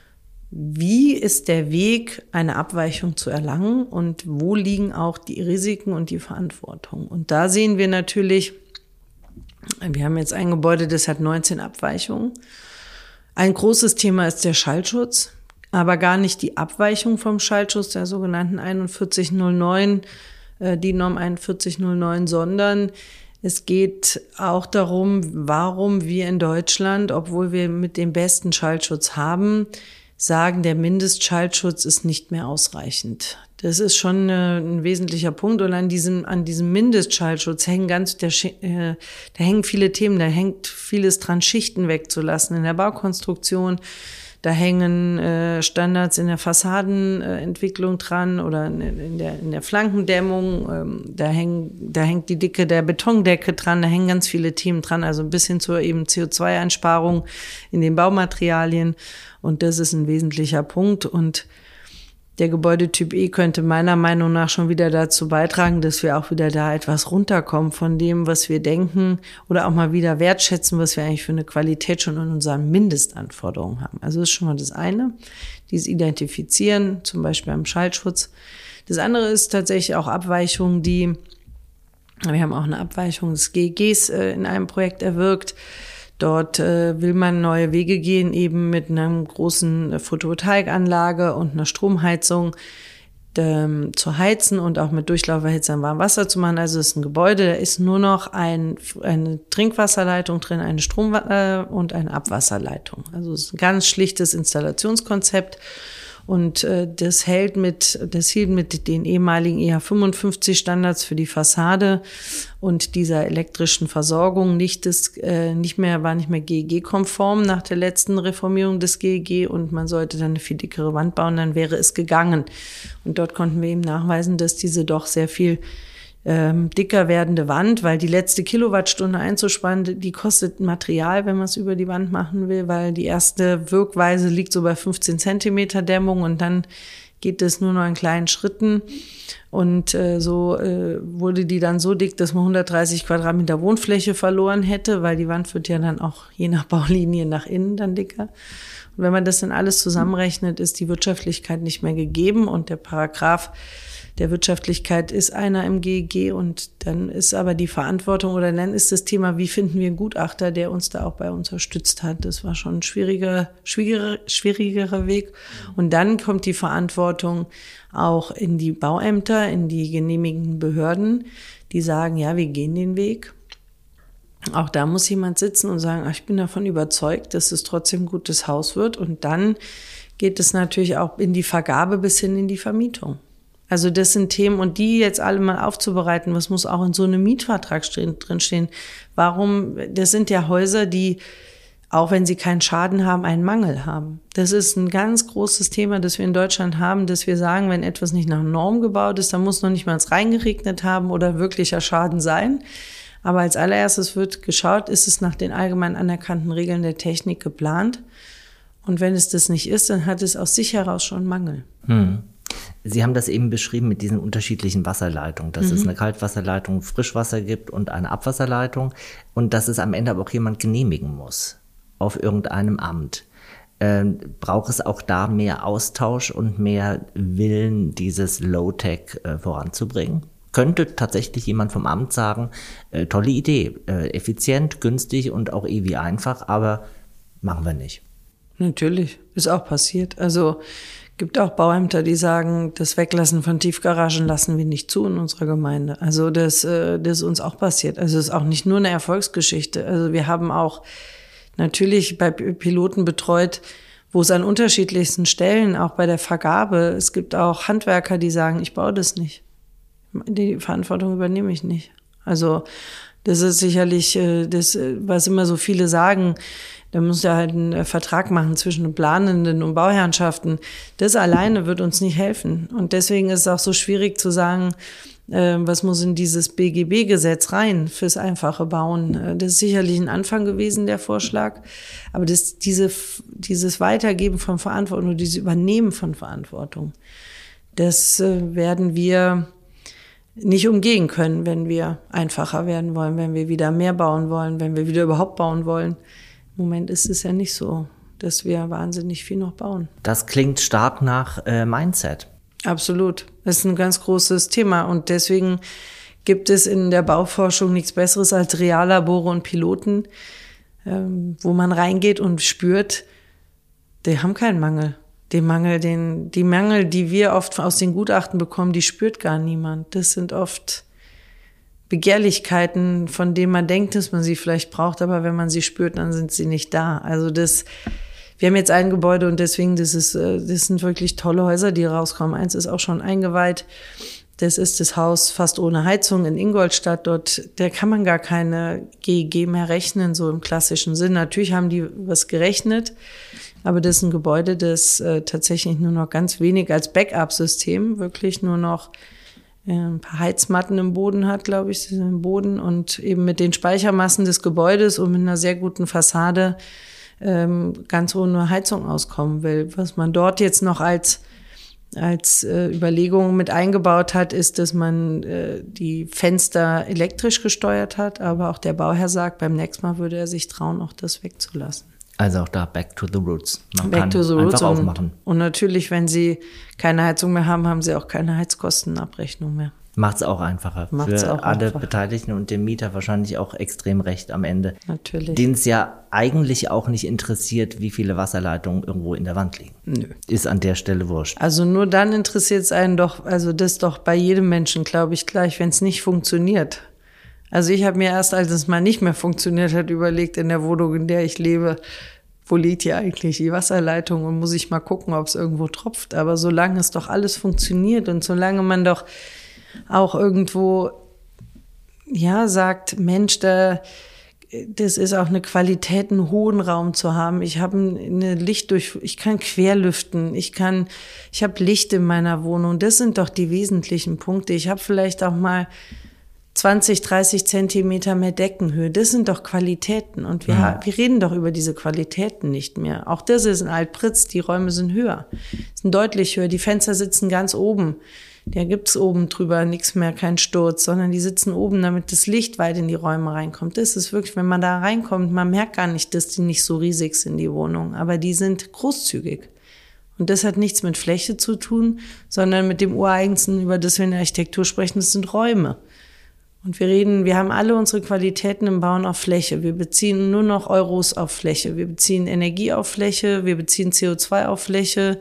wie ist der Weg, eine Abweichung zu erlangen und wo liegen auch die Risiken und die Verantwortung? Und da sehen wir natürlich, wir haben jetzt ein Gebäude, das hat 19 Abweichungen. Ein großes Thema ist der Schallschutz. Aber gar nicht die Abweichung vom Schallschutz der sogenannten 4109, die Norm 4109, sondern es geht auch darum, warum wir in Deutschland, obwohl wir mit dem besten Schallschutz haben, sagen, der Mindestschallschutz ist nicht mehr ausreichend. Das ist schon ein wesentlicher Punkt und an diesem Mindestschallschutz hängen da hängen viele Themen, da hängt vieles dran, Schichten wegzulassen in der Baukonstruktion. Da hängen Standards in der Fassadenentwicklung dran oder in der Flankendämmung. Da hängt die Dicke der Betondecke dran. Da hängen ganz viele Themen dran, also ein bisschen zur eben CO2-Einsparung in den Baumaterialien. Und das ist ein wesentlicher Punkt. Und der Gebäudetyp E könnte meiner Meinung nach schon wieder dazu beitragen, dass wir auch wieder da etwas runterkommen von dem, was wir denken oder auch mal wieder wertschätzen, was wir eigentlich für eine Qualität schon in unseren Mindestanforderungen haben. Also das ist schon mal das eine, dieses Identifizieren, zum Beispiel beim Schallschutz. Das andere ist tatsächlich auch Abweichungen, wir haben auch eine Abweichung des GEGs in einem Projekt erwirkt. Dort will man neue Wege gehen, eben mit einer großen Photovoltaikanlage und einer Stromheizung zu heizen und auch mit Durchlauferhitzern warm Wasser zu machen. Also es ist ein Gebäude, da ist nur noch eine Trinkwasserleitung drin, eine Strom- und eine Abwasserleitung. Also es ist ein ganz schlichtes Installationskonzept. Und das hielt mit den ehemaligen EH55 Standards für die Fassade und dieser elektrischen Versorgung war nicht mehr GEG-konform nach der letzten Reformierung des GEG und man sollte dann eine viel dickere Wand bauen, dann wäre es gegangen. Und dort konnten wir eben nachweisen, dass diese doch sehr viel dicker werdende Wand, weil die letzte Kilowattstunde einzuspannen, die kostet Material, wenn man es über die Wand machen will, weil die erste Wirkweise liegt so bei 15 Zentimeter Dämmung und dann geht es nur noch in kleinen Schritten und wurde die dann so dick, dass man 130 Quadratmeter Wohnfläche verloren hätte, weil die Wand wird ja dann auch je nach Baulinie nach innen dann dicker. Und wenn man das dann alles zusammenrechnet, ist die Wirtschaftlichkeit nicht mehr gegeben und der Paragraph der Wirtschaftlichkeit ist einer im GEG und dann ist aber die Verantwortung oder dann ist das Thema, wie finden wir einen Gutachter, der uns da auch bei unterstützt hat. Das war schon ein schwierigerer Weg. Und dann kommt die Verantwortung auch in die Bauämter, in die genehmigenden Behörden, die sagen, ja, wir gehen den Weg. Auch da muss jemand sitzen und sagen, ich bin davon überzeugt, dass es trotzdem ein gutes Haus wird. Und dann geht es natürlich auch in die Vergabe bis hin in die Vermietung. Also das sind Themen und die jetzt alle mal aufzubereiten, was muss auch in so einem Mietvertrag drinstehen. Das sind ja Häuser, die, auch wenn sie keinen Schaden haben, einen Mangel haben. Das ist ein ganz großes Thema, das wir in Deutschland haben, dass wir sagen, wenn etwas nicht nach Norm gebaut ist, dann muss noch nicht mal es reingeregnet haben oder wirklicher Schaden sein. Aber als allererstes wird geschaut, ist es nach den allgemein anerkannten Regeln der Technik geplant? Und wenn es das nicht ist, dann hat es aus sich heraus schon Mangel.
Sie haben das eben beschrieben mit diesen unterschiedlichen Wasserleitungen, dass es eine Kaltwasserleitung, Frischwasser gibt und eine Abwasserleitung und dass es am Ende aber auch jemand genehmigen muss auf irgendeinem Amt. Braucht es auch da mehr Austausch und mehr Willen, dieses Low-Tech voranzubringen? Könnte tatsächlich jemand vom Amt sagen, tolle Idee, effizient, günstig und auch ewig einfach, aber machen wir nicht.
Natürlich, ist auch passiert. Also gibt auch Bauämter, die sagen, das Weglassen von Tiefgaragen lassen wir nicht zu in unserer Gemeinde. Also das ist uns auch passiert. Also es ist auch nicht nur eine Erfolgsgeschichte. Also wir haben auch natürlich bei Piloten betreut, wo es an unterschiedlichsten Stellen, auch bei der Vergabe, es gibt auch Handwerker, die sagen, ich baue das nicht. Die Verantwortung übernehme ich nicht. Also das ist sicherlich das, was immer so viele sagen, da muss ja halt einen Vertrag machen zwischen den Planenden und Bauherrschaften. Das alleine wird uns nicht helfen. Und deswegen ist es auch so schwierig zu sagen, was muss in dieses BGB-Gesetz rein fürs einfache Bauen. Das ist sicherlich ein Anfang gewesen, der Vorschlag. Aber dieses Weitergeben von Verantwortung, dieses Übernehmen von Verantwortung, das werden wir nicht umgehen können, wenn wir einfacher werden wollen, wenn wir wieder mehr bauen wollen, wenn wir wieder überhaupt bauen wollen. Im Moment ist es ja nicht so, dass wir wahnsinnig viel noch bauen.
Das klingt stark nach Mindset.
Absolut. Das ist ein ganz großes Thema. Und deswegen gibt es in der Bauforschung nichts Besseres als Reallabore und Piloten, wo man reingeht und spürt, die haben keinen Mangel. Die Mangel, die wir oft aus den Gutachten bekommen, die spürt gar niemand. Das sind oft Begehrlichkeiten, von denen man denkt, dass man sie vielleicht braucht, aber wenn man sie spürt, dann sind sie nicht da. Also wir haben jetzt ein Gebäude und deswegen, das sind wirklich tolle Häuser, die rauskommen. Eins ist auch schon eingeweiht. Das ist das Haus fast ohne Heizung in Ingolstadt. Da kann man gar keine GEG mehr rechnen, so im klassischen Sinn. Natürlich haben die was gerechnet, aber das ist ein Gebäude, das tatsächlich nur noch ganz wenig als Backup-System, wirklich nur noch ein paar Heizmatten im Boden hat, glaube ich, im Boden und eben mit den Speichermassen des Gebäudes und mit einer sehr guten Fassade ganz ohne Heizung auskommen will. Was man dort jetzt noch als Überlegung mit eingebaut hat, ist, dass man die Fenster elektrisch gesteuert hat, aber auch der Bauherr sagt, beim nächsten Mal würde er sich trauen, auch das wegzulassen.
Also auch da back to the roots. Man
back
kann
to the roots
einfach aufmachen.
Und natürlich, wenn Sie keine Heizung mehr haben, haben Sie auch keine Heizkostenabrechnung mehr.
Macht es auch einfacher. Für alle Beteiligten und dem Mieter wahrscheinlich auch extrem recht am Ende.
Natürlich.
Den es ja eigentlich auch nicht interessiert, wie viele Wasserleitungen irgendwo in der Wand liegen.
Nö.
Ist an der Stelle wurscht.
Also nur dann interessiert es einen doch, also das doch bei jedem Menschen, glaube ich, gleich, wenn es nicht funktioniert. Also ich habe mir erst, als es mal nicht mehr funktioniert hat, überlegt in der Wohnung, in der ich lebe, wo liegt hier eigentlich die Wasserleitung und muss ich mal gucken, ob es irgendwo tropft. Aber solange es doch alles funktioniert und solange man doch auch irgendwo, ja, sagt, Mensch, das ist auch eine Qualität, einen hohen Raum zu haben. Ich habe ich kann querlüften, ich habe Licht in meiner Wohnung. Das sind doch die wesentlichen Punkte. Ich habe vielleicht auch mal 20, 30 Zentimeter mehr Deckenhöhe. Das sind doch Qualitäten. Und wir reden doch über diese Qualitäten nicht mehr. Auch das ist ein Altpritz. Die Räume sind höher, sind deutlich höher. Die Fenster sitzen ganz oben. Da gibt's oben drüber nichts mehr, kein Sturz, sondern die sitzen oben, damit das Licht weit in die Räume reinkommt. Das ist wirklich, wenn man da reinkommt, man merkt gar nicht, dass die nicht so riesig sind, die Wohnungen. Aber die sind großzügig. Und das hat nichts mit Fläche zu tun, sondern mit dem Ureigensten, über das wir in der Architektur sprechen, das sind Räume. Und wir haben alle unsere Qualitäten im Bauen auf Fläche. Wir beziehen nur noch Euros auf Fläche. Wir beziehen Energie auf Fläche. Wir beziehen CO2 auf Fläche.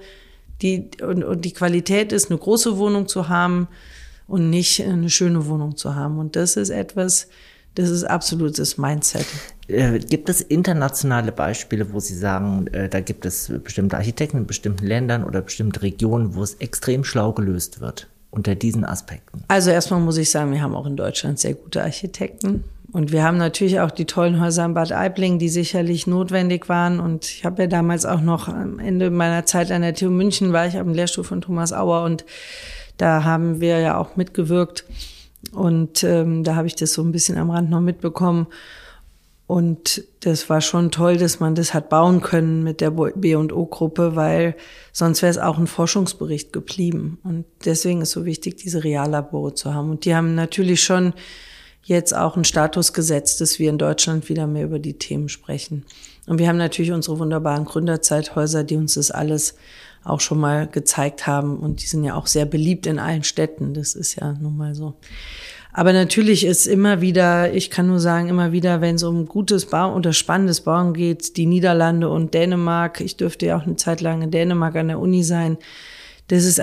Und die Qualität ist, eine große Wohnung zu haben und nicht eine schöne Wohnung zu haben. Und das ist das ist absolutes Mindset.
Gibt es internationale Beispiele, wo Sie sagen, da gibt es bestimmte Architekten in bestimmten Ländern oder bestimmte Regionen, wo es extrem schlau gelöst wird? Unter diesen Aspekten? Also
erstmal muss ich sagen, wir haben auch in Deutschland sehr gute Architekten. Und wir haben natürlich auch die tollen Häuser in Bad Aibling, die sicherlich notwendig waren. Und ich habe ja damals auch noch am Ende meiner Zeit an der TU München war ich am Lehrstuhl von Thomas Auer und da haben wir ja auch mitgewirkt, Und da habe ich das so ein bisschen am Rand noch mitbekommen. Und das war schon toll, dass man das hat bauen können mit der B&O-Gruppe, weil sonst wäre es auch ein Forschungsbericht geblieben. Und deswegen ist so wichtig, diese Reallabore zu haben. Und die haben natürlich schon jetzt auch einen Status gesetzt, dass wir in Deutschland wieder mehr über die Themen sprechen. Und wir haben natürlich unsere wunderbaren Gründerzeithäuser, die uns das alles auch schon mal gezeigt haben. Und die sind ja auch sehr beliebt in allen Städten. Das ist ja nun mal so. Aber natürlich ist immer wieder, ich kann nur sagen, immer wieder, wenn es um gutes Bauen oder spannendes Bauen geht, die Niederlande und Dänemark, ich dürfte ja auch eine Zeit lang in Dänemark an der Uni sein, das ist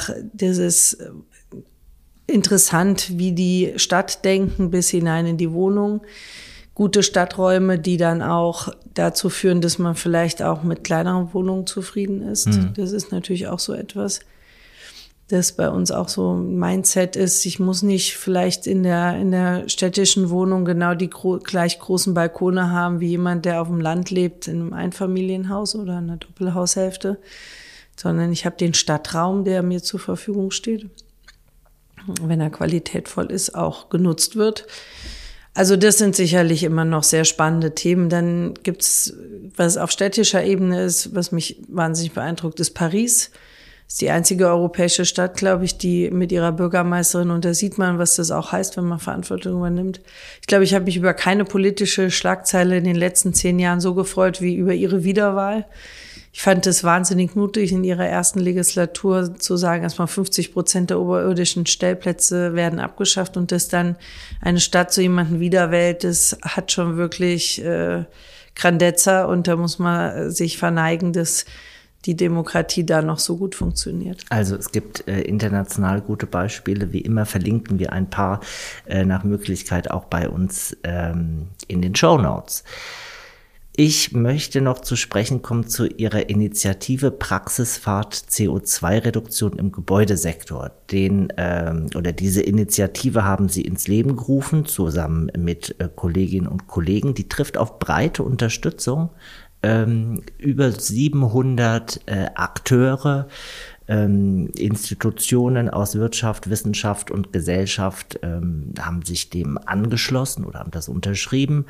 interessant, wie die Stadt denken bis hinein in die Wohnung. Gute Stadträume, die dann auch dazu führen, dass man vielleicht auch mit kleineren Wohnungen zufrieden ist. Das ist natürlich auch so etwas, das bei uns auch so ein Mindset ist. Ich muss nicht vielleicht in der städtischen Wohnung genau die gleich großen Balkone haben wie jemand, der auf dem Land lebt, in einem Einfamilienhaus oder einer Doppelhaushälfte, sondern ich habe den Stadtraum, der mir zur Verfügung steht, wenn er qualitätvoll ist, auch genutzt wird. Also das sind sicherlich immer noch sehr spannende Themen. Dann gibt's, was auf städtischer Ebene ist, was mich wahnsinnig beeindruckt, ist Paris. Ist die einzige europäische Stadt, glaube ich, die mit ihrer Bürgermeisterin, und da sieht man, was das auch heißt, wenn man Verantwortung übernimmt. Ich glaube, ich habe mich über keine politische Schlagzeile in den letzten 10 Jahren so gefreut wie über ihre Wiederwahl. Ich fand es wahnsinnig mutig, in ihrer ersten Legislatur zu sagen, erstmal 50% der oberirdischen Stellplätze werden abgeschafft und dass dann eine Stadt so jemanden wiederwählt, das hat schon wirklich Grandezza, und da muss man sich verneigen, dass die Demokratie da noch so gut funktioniert.
Also es gibt international gute Beispiele. Wie immer verlinken wir ein paar nach Möglichkeit auch bei uns in den Shownotes. Ich möchte noch zu sprechen kommen zu Ihrer Initiative Praxisfahrt CO2-Reduktion im Gebäudesektor. Diese Initiative haben Sie ins Leben gerufen, zusammen mit Kolleginnen und Kollegen. Die trifft auf breite Unterstützung. Über 700 Akteure, Institutionen aus Wirtschaft, Wissenschaft und Gesellschaft haben sich dem angeschlossen oder haben das unterschrieben.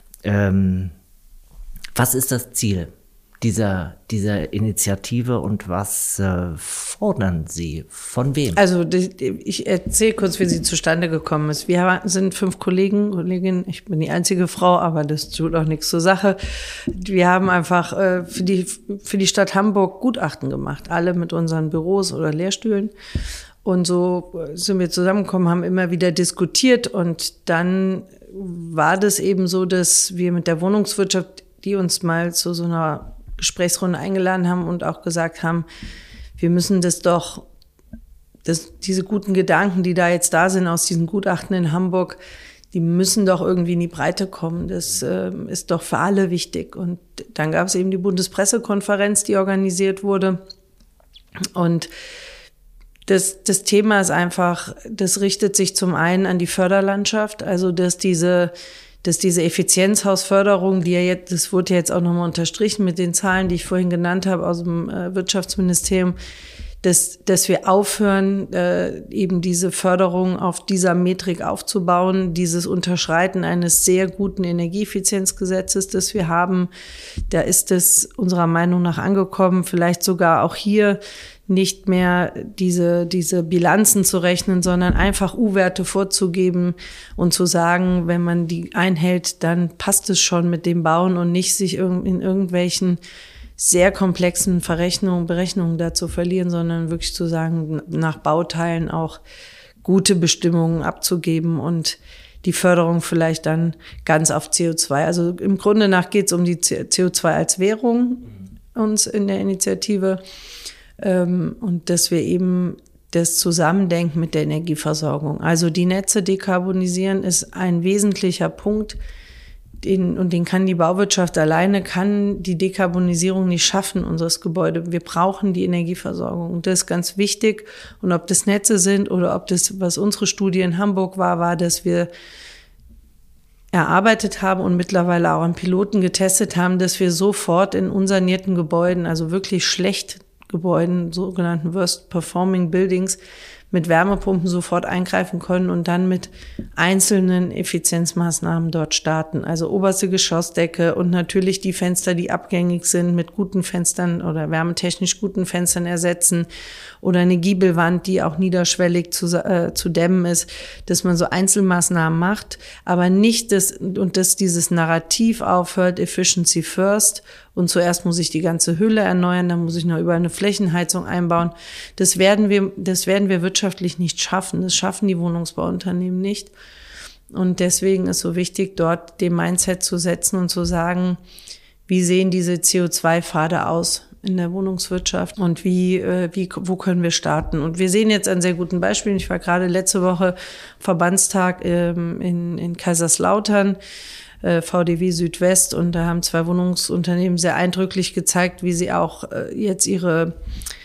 Was ist das Ziel dieser Initiative und was fordern Sie? Von wem?
Also ich erzähle kurz, wie sie zustande gekommen ist. Wir sind 5 Kolleginnen. Ich bin die einzige Frau, aber das tut auch nichts zur Sache. Wir haben einfach für die Stadt Hamburg Gutachten gemacht, alle mit unseren Büros oder Lehrstühlen. Und so sind wir zusammengekommen, haben immer wieder diskutiert, und dann war das eben so, dass wir mit der Wohnungswirtschaft, die uns mal zu so einer Gesprächsrunde eingeladen haben und auch gesagt haben, wir müssen diese guten Gedanken, die da jetzt da sind aus diesen Gutachten in Hamburg, die müssen doch irgendwie in die Breite kommen. Das ist doch für alle wichtig. Und dann gab es eben die Bundespressekonferenz, die organisiert wurde. Und das Thema ist einfach, das richtet sich zum einen an die Förderlandschaft, also dass diese Effizienzhausförderung, das wurde ja jetzt auch nochmal unterstrichen mit den Zahlen, die ich vorhin genannt habe aus dem Wirtschaftsministerium, dass wir aufhören, eben diese Förderung auf dieser Metrik aufzubauen, dieses Unterschreiten eines sehr guten Energieeffizienzgesetzes, das wir haben. Da ist es unserer Meinung nach angekommen, vielleicht sogar auch hier nicht mehr diese Bilanzen zu rechnen, sondern einfach U-Werte vorzugeben und zu sagen, wenn man die einhält, dann passt es schon mit dem Bauen, und nicht sich in irgendwelchen sehr komplexen Berechnungen dazu verlieren, sondern wirklich zu sagen, nach Bauteilen auch gute Bestimmungen abzugeben und die Förderung vielleicht dann ganz auf CO2. Also im Grunde nach geht es um die CO2 als Währung uns in der Initiative. Und dass wir eben das Zusammendenken mit der Energieversorgung. Also die Netze dekarbonisieren ist ein wesentlicher Punkt, den kann die Bauwirtschaft alleine, kann die Dekarbonisierung nicht schaffen unseres Gebäudes. Wir brauchen die Energieversorgung. Und das ist ganz wichtig. Und ob das Netze sind oder ob das, was unsere Studie in Hamburg war, dass wir erarbeitet haben und mittlerweile auch an Piloten getestet haben, dass wir sofort in unsanierten Gebäuden, also wirklich schlecht Gebäuden, sogenannten Worst Performing Buildings, mit Wärmepumpen sofort eingreifen können und dann mit einzelnen Effizienzmaßnahmen dort starten. Also oberste Geschossdecke und natürlich die Fenster, die abgängig sind, mit guten Fenstern oder wärmetechnisch guten Fenstern ersetzen oder eine Giebelwand, die auch niederschwellig zu dämmen ist, dass man so Einzelmaßnahmen macht, aber nicht dass dieses Narrativ aufhört, Efficiency first, und zuerst muss ich die ganze Hülle erneuern, dann muss ich noch über eine Flächenheizung einbauen. Das werden wir wirtschaftlich nicht schaffen. Das schaffen die Wohnungsbauunternehmen nicht. Und deswegen ist so wichtig, dort den Mindset zu setzen und zu sagen, wie sehen diese CO2-Pfade aus in der Wohnungswirtschaft und wo können wir starten? Und wir sehen jetzt an sehr guten Beispielen. Ich war gerade letzte Woche Verbandstag in Kaiserslautern, VDW Südwest, und da haben 2 Wohnungsunternehmen sehr eindrücklich gezeigt, wie sie auch jetzt ihre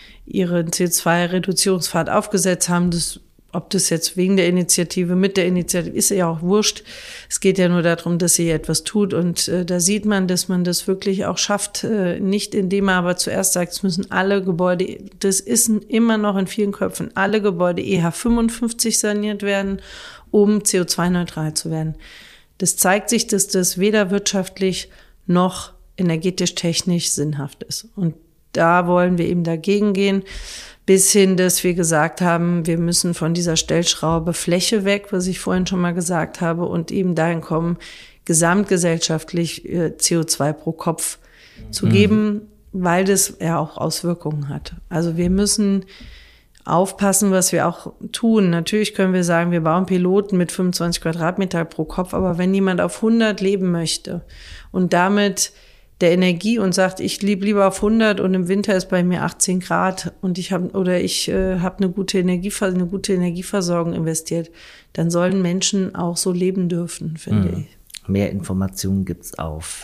CO2-Reduzierungspfad aufgesetzt haben. Ob das jetzt wegen der Initiative, mit der Initiative, ist ja auch wurscht. Es geht ja nur darum, dass sie etwas tut. Und da sieht man, dass man das wirklich auch schafft. Nicht indem man aber zuerst sagt, es müssen alle Gebäude, das ist immer noch in vielen Köpfen, alle Gebäude EH55 saniert werden, um CO2-neutral zu werden. Das zeigt sich, dass das weder wirtschaftlich noch energetisch-technisch sinnhaft ist. Und da wollen wir eben dagegen gehen, bis hin, dass wir gesagt haben, wir müssen von dieser Stellschraube Fläche weg, was ich vorhin schon mal gesagt habe, und eben dahin kommen, gesamtgesellschaftlich CO2 pro Kopf zu geben, weil das ja auch Auswirkungen hat. Also wir müssen aufpassen, was wir auch tun. Natürlich können wir sagen, wir bauen Piloten mit 25 Quadratmeter pro Kopf, aber wenn jemand auf 100 leben möchte und damit der Energie und sagt, ich lebe lieber auf 100 und im Winter ist bei mir 18 Grad und ich habe eine gute Energieversorgung investiert, dann sollen Menschen auch so leben dürfen, finde ich.
Mehr Informationen gibt's auf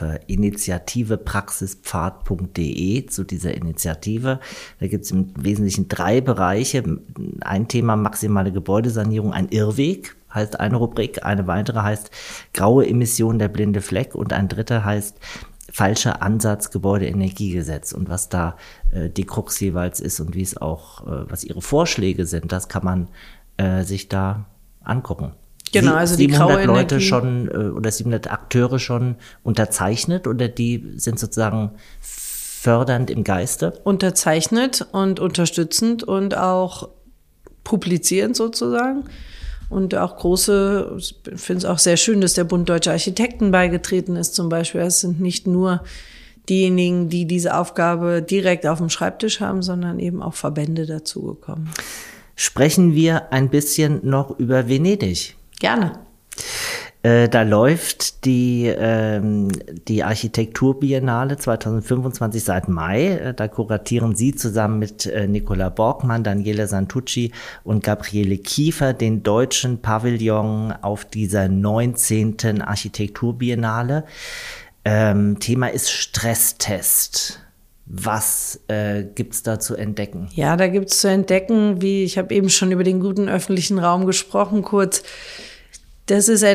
initiativepraxispfad.de zu dieser Initiative. Da gibt's im Wesentlichen 3 Bereiche. Ein Thema maximale Gebäudesanierung, ein Irrweg, heißt eine Rubrik. Eine weitere heißt graue Emissionen, der blinde Fleck. Und ein dritter heißt falscher Ansatz, Gebäudeenergiegesetz. Und was da die Krux jeweils ist und wie es auch, was ihre Vorschläge sind, das kann man sich da angucken.
Genau, also die graue
700 Leute
Energie
schon oder 700 Akteure schon unterzeichnet oder die sind sozusagen fördernd im Geiste?
Unterzeichnet und unterstützend und auch publizierend sozusagen. Und auch ich finde es auch sehr schön, dass der Bund Deutscher Architekten beigetreten ist zum Beispiel. Es sind nicht nur diejenigen, die diese Aufgabe direkt auf dem Schreibtisch haben, sondern eben auch Verbände dazugekommen.
Sprechen wir ein bisschen noch über Venedig.
Gerne.
Da läuft die Architekturbiennale 2025 seit Mai. Da kuratieren Sie zusammen mit Nicola Borgmann, Daniele Santucci und Gabriele Kiefer den deutschen Pavillon auf dieser 19. Architekturbiennale. Thema ist Stresstest. Was gibt's da zu entdecken?
Ja, da gibt's zu entdecken, ich habe eben schon über den guten öffentlichen Raum gesprochen, kurz. Das ist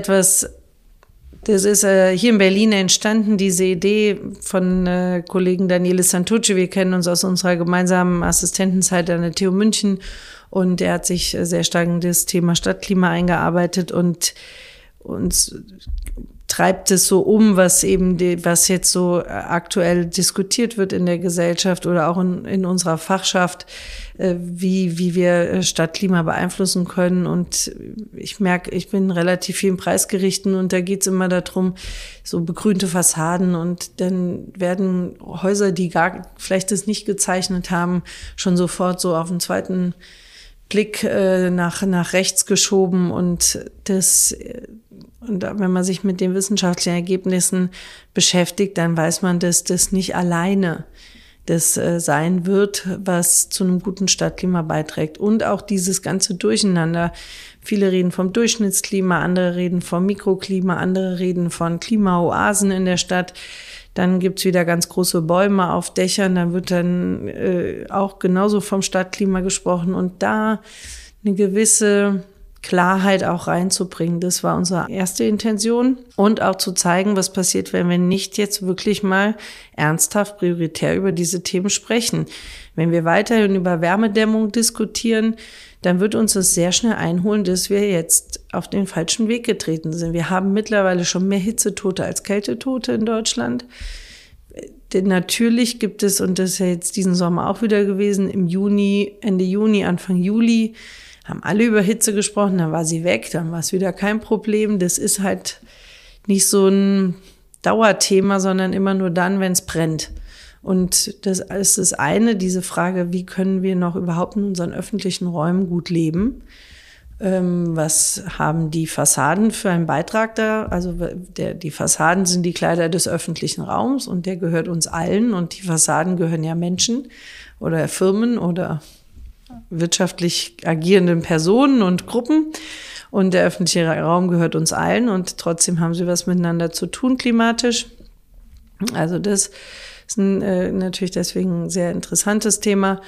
hier in Berlin entstanden, diese Idee von Kollegen Daniele Santucci. Wir kennen uns aus unserer gemeinsamen Assistentenzeit an der TU München und er hat sich sehr stark in das Thema Stadtklima eingearbeitet und uns treibt es so was jetzt so aktuell diskutiert wird in der Gesellschaft oder auch in unserer Fachschaft, wie wir Stadtklima beeinflussen können. Und ich merke, ich bin relativ vielen Preisgerichten und da geht's immer darum, so begrünte Fassaden und dann werden Häuser, die gar vielleicht das nicht gezeichnet haben, schon sofort so auf den zweiten Blick nach rechts geschoben und wenn man sich mit den wissenschaftlichen Ergebnissen beschäftigt, dann weiß man, dass das nicht alleine das sein wird, was zu einem guten Stadtklima beiträgt. Und auch dieses ganze Durcheinander. Viele reden vom Durchschnittsklima, andere reden vom Mikroklima, andere reden von Klimaoasen in der Stadt. Dann gibt's wieder ganz große Bäume auf Dächern, dann wird dann auch genauso vom Stadtklima gesprochen. Und da eine gewisse Klarheit auch reinzubringen. Das war unsere erste Intention. Und auch zu zeigen, was passiert, wenn wir nicht jetzt wirklich mal ernsthaft prioritär über diese Themen sprechen. Wenn wir weiterhin über Wärmedämmung diskutieren, dann wird uns das sehr schnell einholen, dass wir jetzt auf den falschen Weg getreten sind. Wir haben mittlerweile schon mehr Hitzetote als Kältetote in Deutschland. Denn natürlich gibt es, und das ist ja jetzt diesen Sommer auch wieder gewesen, im Juni, Ende Juni, Anfang Juli, haben alle über Hitze gesprochen, dann war sie weg, dann war es wieder kein Problem. Das ist halt nicht so ein Dauerthema, sondern immer nur dann, wenn es brennt. Und das ist das eine, diese Frage, wie können wir noch überhaupt in unseren öffentlichen Räumen gut leben? Was haben die Fassaden für einen Beitrag da? Also die Fassaden sind die Kleider des öffentlichen Raums und der gehört uns allen. Und die Fassaden gehören ja Menschen oder Firmen oder wirtschaftlich agierenden Personen und Gruppen. Und der öffentliche Raum gehört uns allen. Und trotzdem haben sie was miteinander zu tun klimatisch. Also das ist natürlich deswegen ein sehr interessantes Thema.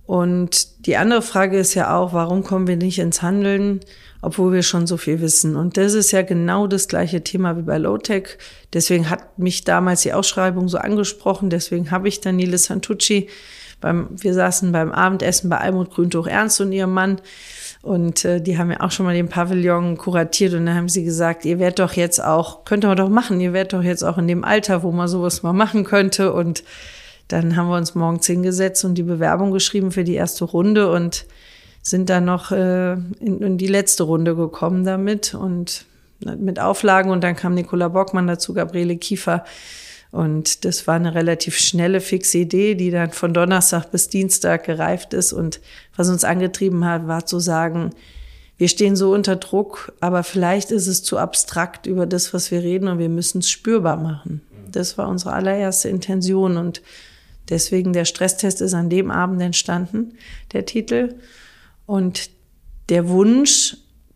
Und die andere Frage ist ja auch, warum kommen wir nicht ins Handeln, obwohl wir schon so viel wissen? Und das ist ja genau das gleiche Thema wie bei Low-Tech. Deswegen hat mich damals die Ausschreibung so angesprochen. Deswegen habe ich Daniele Santucci wir saßen beim Abendessen bei Almut Grüntuch-Ernst und ihrem Mann. Und die haben ja auch schon mal den Pavillon kuratiert. Und dann haben sie gesagt, ihr werdet doch jetzt auch, könnt ihr doch machen, ihr werdet doch jetzt auch in dem Alter, wo man sowas mal machen könnte. Und dann haben wir uns morgens hingesetzt und die Bewerbung geschrieben für die erste Runde und sind dann noch in die letzte Runde gekommen damit und mit Auflagen. Und dann kam Nicola Bockmann dazu, Gabriele Kiefer. Und das war eine relativ schnelle, fixe Idee, die dann von Donnerstag bis Dienstag gereift ist. Und was uns angetrieben hat, war zu sagen, wir stehen so unter Druck, aber vielleicht ist es zu abstrakt über das, was wir reden und wir müssen es spürbar machen. Das war unsere allererste Intention und deswegen der Stresstest ist an dem Abend entstanden, der Titel. Und der Wunsch,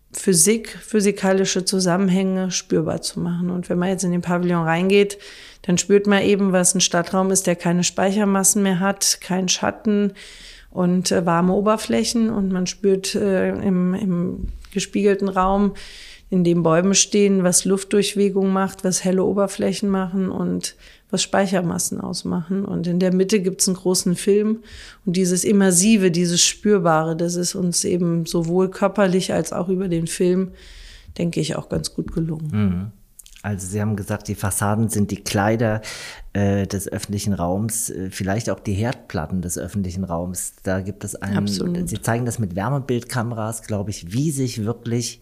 physikalische Zusammenhänge spürbar zu machen. Und wenn man jetzt in den Pavillon reingeht, dann spürt man eben, was ein Stadtraum ist, der keine Speichermassen mehr hat, keinen Schatten und warme Oberflächen. Und man spürt im gespiegelten Raum, in dem Bäume stehen, was Luftdurchwegung macht, was helle Oberflächen machen und was Speichermassen ausmachen. Und in der Mitte gibt's einen großen Film. Und dieses Immersive, dieses Spürbare, das ist uns eben sowohl körperlich als auch über den Film, denke ich, auch ganz gut gelungen.
Mhm. Also Sie haben gesagt, die Fassaden sind die Kleider des öffentlichen Raums, vielleicht auch die Herdplatten des öffentlichen Raums. Da gibt es
Absolut.
Sie zeigen das mit Wärmebildkameras, glaube ich, wie sich wirklich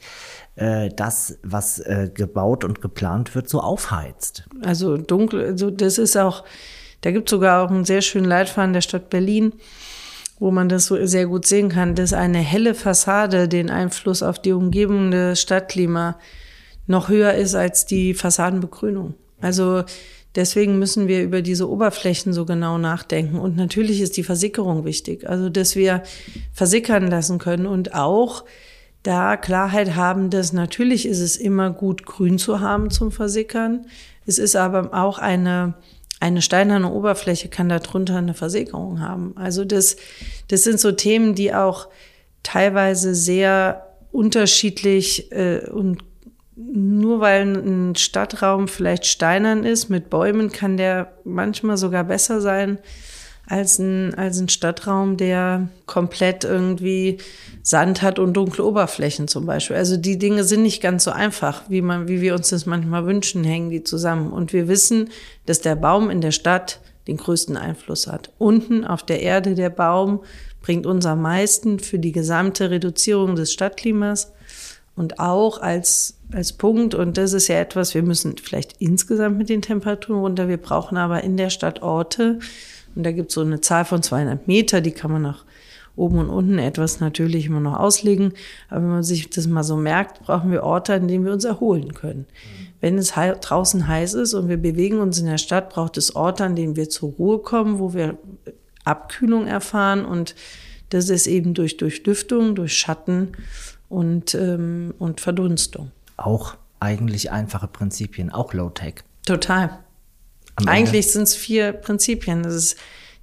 das, was gebaut und geplant wird, so aufheizt.
Also dunkel, also das ist auch, da gibt es sogar auch einen sehr schönen Leitfaden der Stadt Berlin, wo man das so sehr gut sehen kann, dass eine helle Fassade den Einfluss auf die umgebende Stadtklima noch höher ist als die Fassadenbegrünung. Also deswegen müssen wir über diese Oberflächen so genau nachdenken. Und natürlich ist die Versickerung wichtig. Also dass wir versickern lassen können und auch da Klarheit haben, dass natürlich ist es immer gut, grün zu haben zum Versickern. Es ist aber auch eine steinerne Oberfläche kann darunter eine Versickerung haben. Also das sind so Themen, die auch teilweise sehr unterschiedlich und nur weil ein Stadtraum vielleicht steinern ist, mit Bäumen kann der manchmal sogar besser sein als ein Stadtraum, der komplett irgendwie Sand hat und dunkle Oberflächen zum Beispiel. Also die Dinge sind nicht ganz so einfach, wie wir uns das manchmal wünschen, hängen die zusammen. Und wir wissen, dass der Baum in der Stadt den größten Einfluss hat. Unten auf der Erde, der Baum bringt uns am meisten für die gesamte Reduzierung des Stadtklimas. Und auch als Punkt, und das ist ja etwas, wir müssen vielleicht insgesamt mit den Temperaturen runter, wir brauchen aber in der Stadt Orte, und da gibt es so eine Zahl von 200 Meter, die kann man nach oben und unten etwas natürlich immer noch auslegen, aber wenn man sich das mal so merkt, brauchen wir Orte, an denen wir uns erholen können. Wenn es draußen heiß ist und wir bewegen uns in der Stadt, braucht es Orte, an denen wir zur Ruhe kommen, wo wir Abkühlung erfahren, und das ist eben durch Durchlüftung, durch Schatten und Verdunstung.
Auch eigentlich einfache Prinzipien, auch Low-Tech.
Total. Eigentlich sind es 4 Prinzipien. Das ist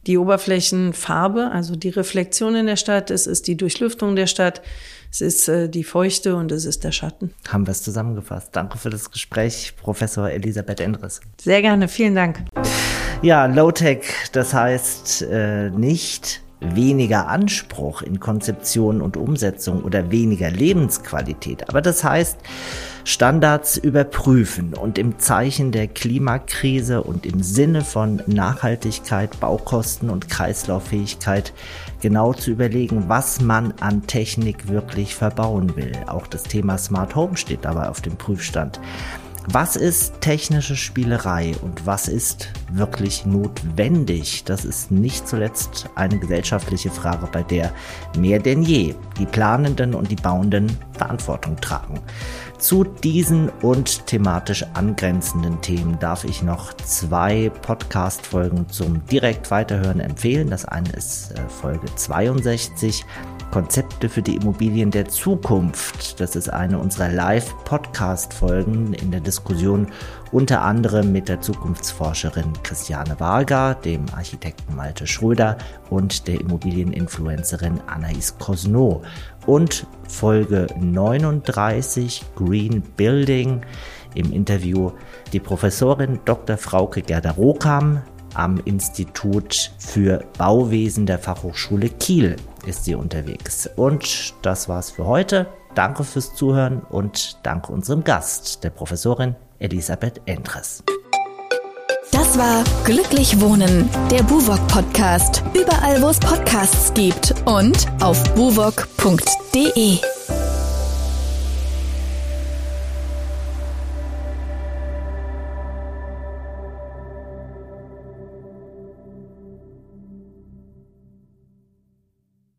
die Oberflächenfarbe, also die Reflexion in der Stadt, es ist die Durchlüftung der Stadt, es ist die Feuchte und es ist der Schatten.
Haben wir es zusammengefasst. Danke für das Gespräch, Professor Elisabeth Endres.
Sehr gerne, vielen Dank.
Ja, Low-Tech, das heißt nicht weniger Anspruch in Konzeption und Umsetzung oder weniger Lebensqualität. Aber das heißt, Standards überprüfen und im Zeichen der Klimakrise und im Sinne von Nachhaltigkeit, Baukosten und Kreislauffähigkeit genau zu überlegen, was man an Technik wirklich verbauen will. Auch das Thema Smart Home steht dabei auf dem Prüfstand. Was ist technische Spielerei und was ist wirklich notwendig? Das ist nicht zuletzt eine gesellschaftliche Frage, bei der mehr denn je die Planenden und die Bauenden Verantwortung tragen. Zu diesen und thematisch angrenzenden Themen darf ich noch 2 Podcast-Folgen zum direkt Weiterhören empfehlen. Das eine ist Folge 62. Konzepte für die Immobilien der Zukunft. Das ist eine unserer Live-Podcast-Folgen in der Diskussion unter anderem mit der Zukunftsforscherin Christiane Varga, dem Architekten Malte Schröder und der Immobilieninfluencerin Anaïs Cosno. Und Folge 39, Green Building, im Interview die Professorin Dr. Frauke Gerda-Rohkam am Institut für Bauwesen der Fachhochschule Kiel ist sie unterwegs. Und das war's für heute. Danke fürs Zuhören und danke unserem Gast, der Professorin Elisabeth Endres.
Das war Glücklich Wohnen, der BUWOG-Podcast. Überall, wo es Podcasts gibt und auf buwog.de.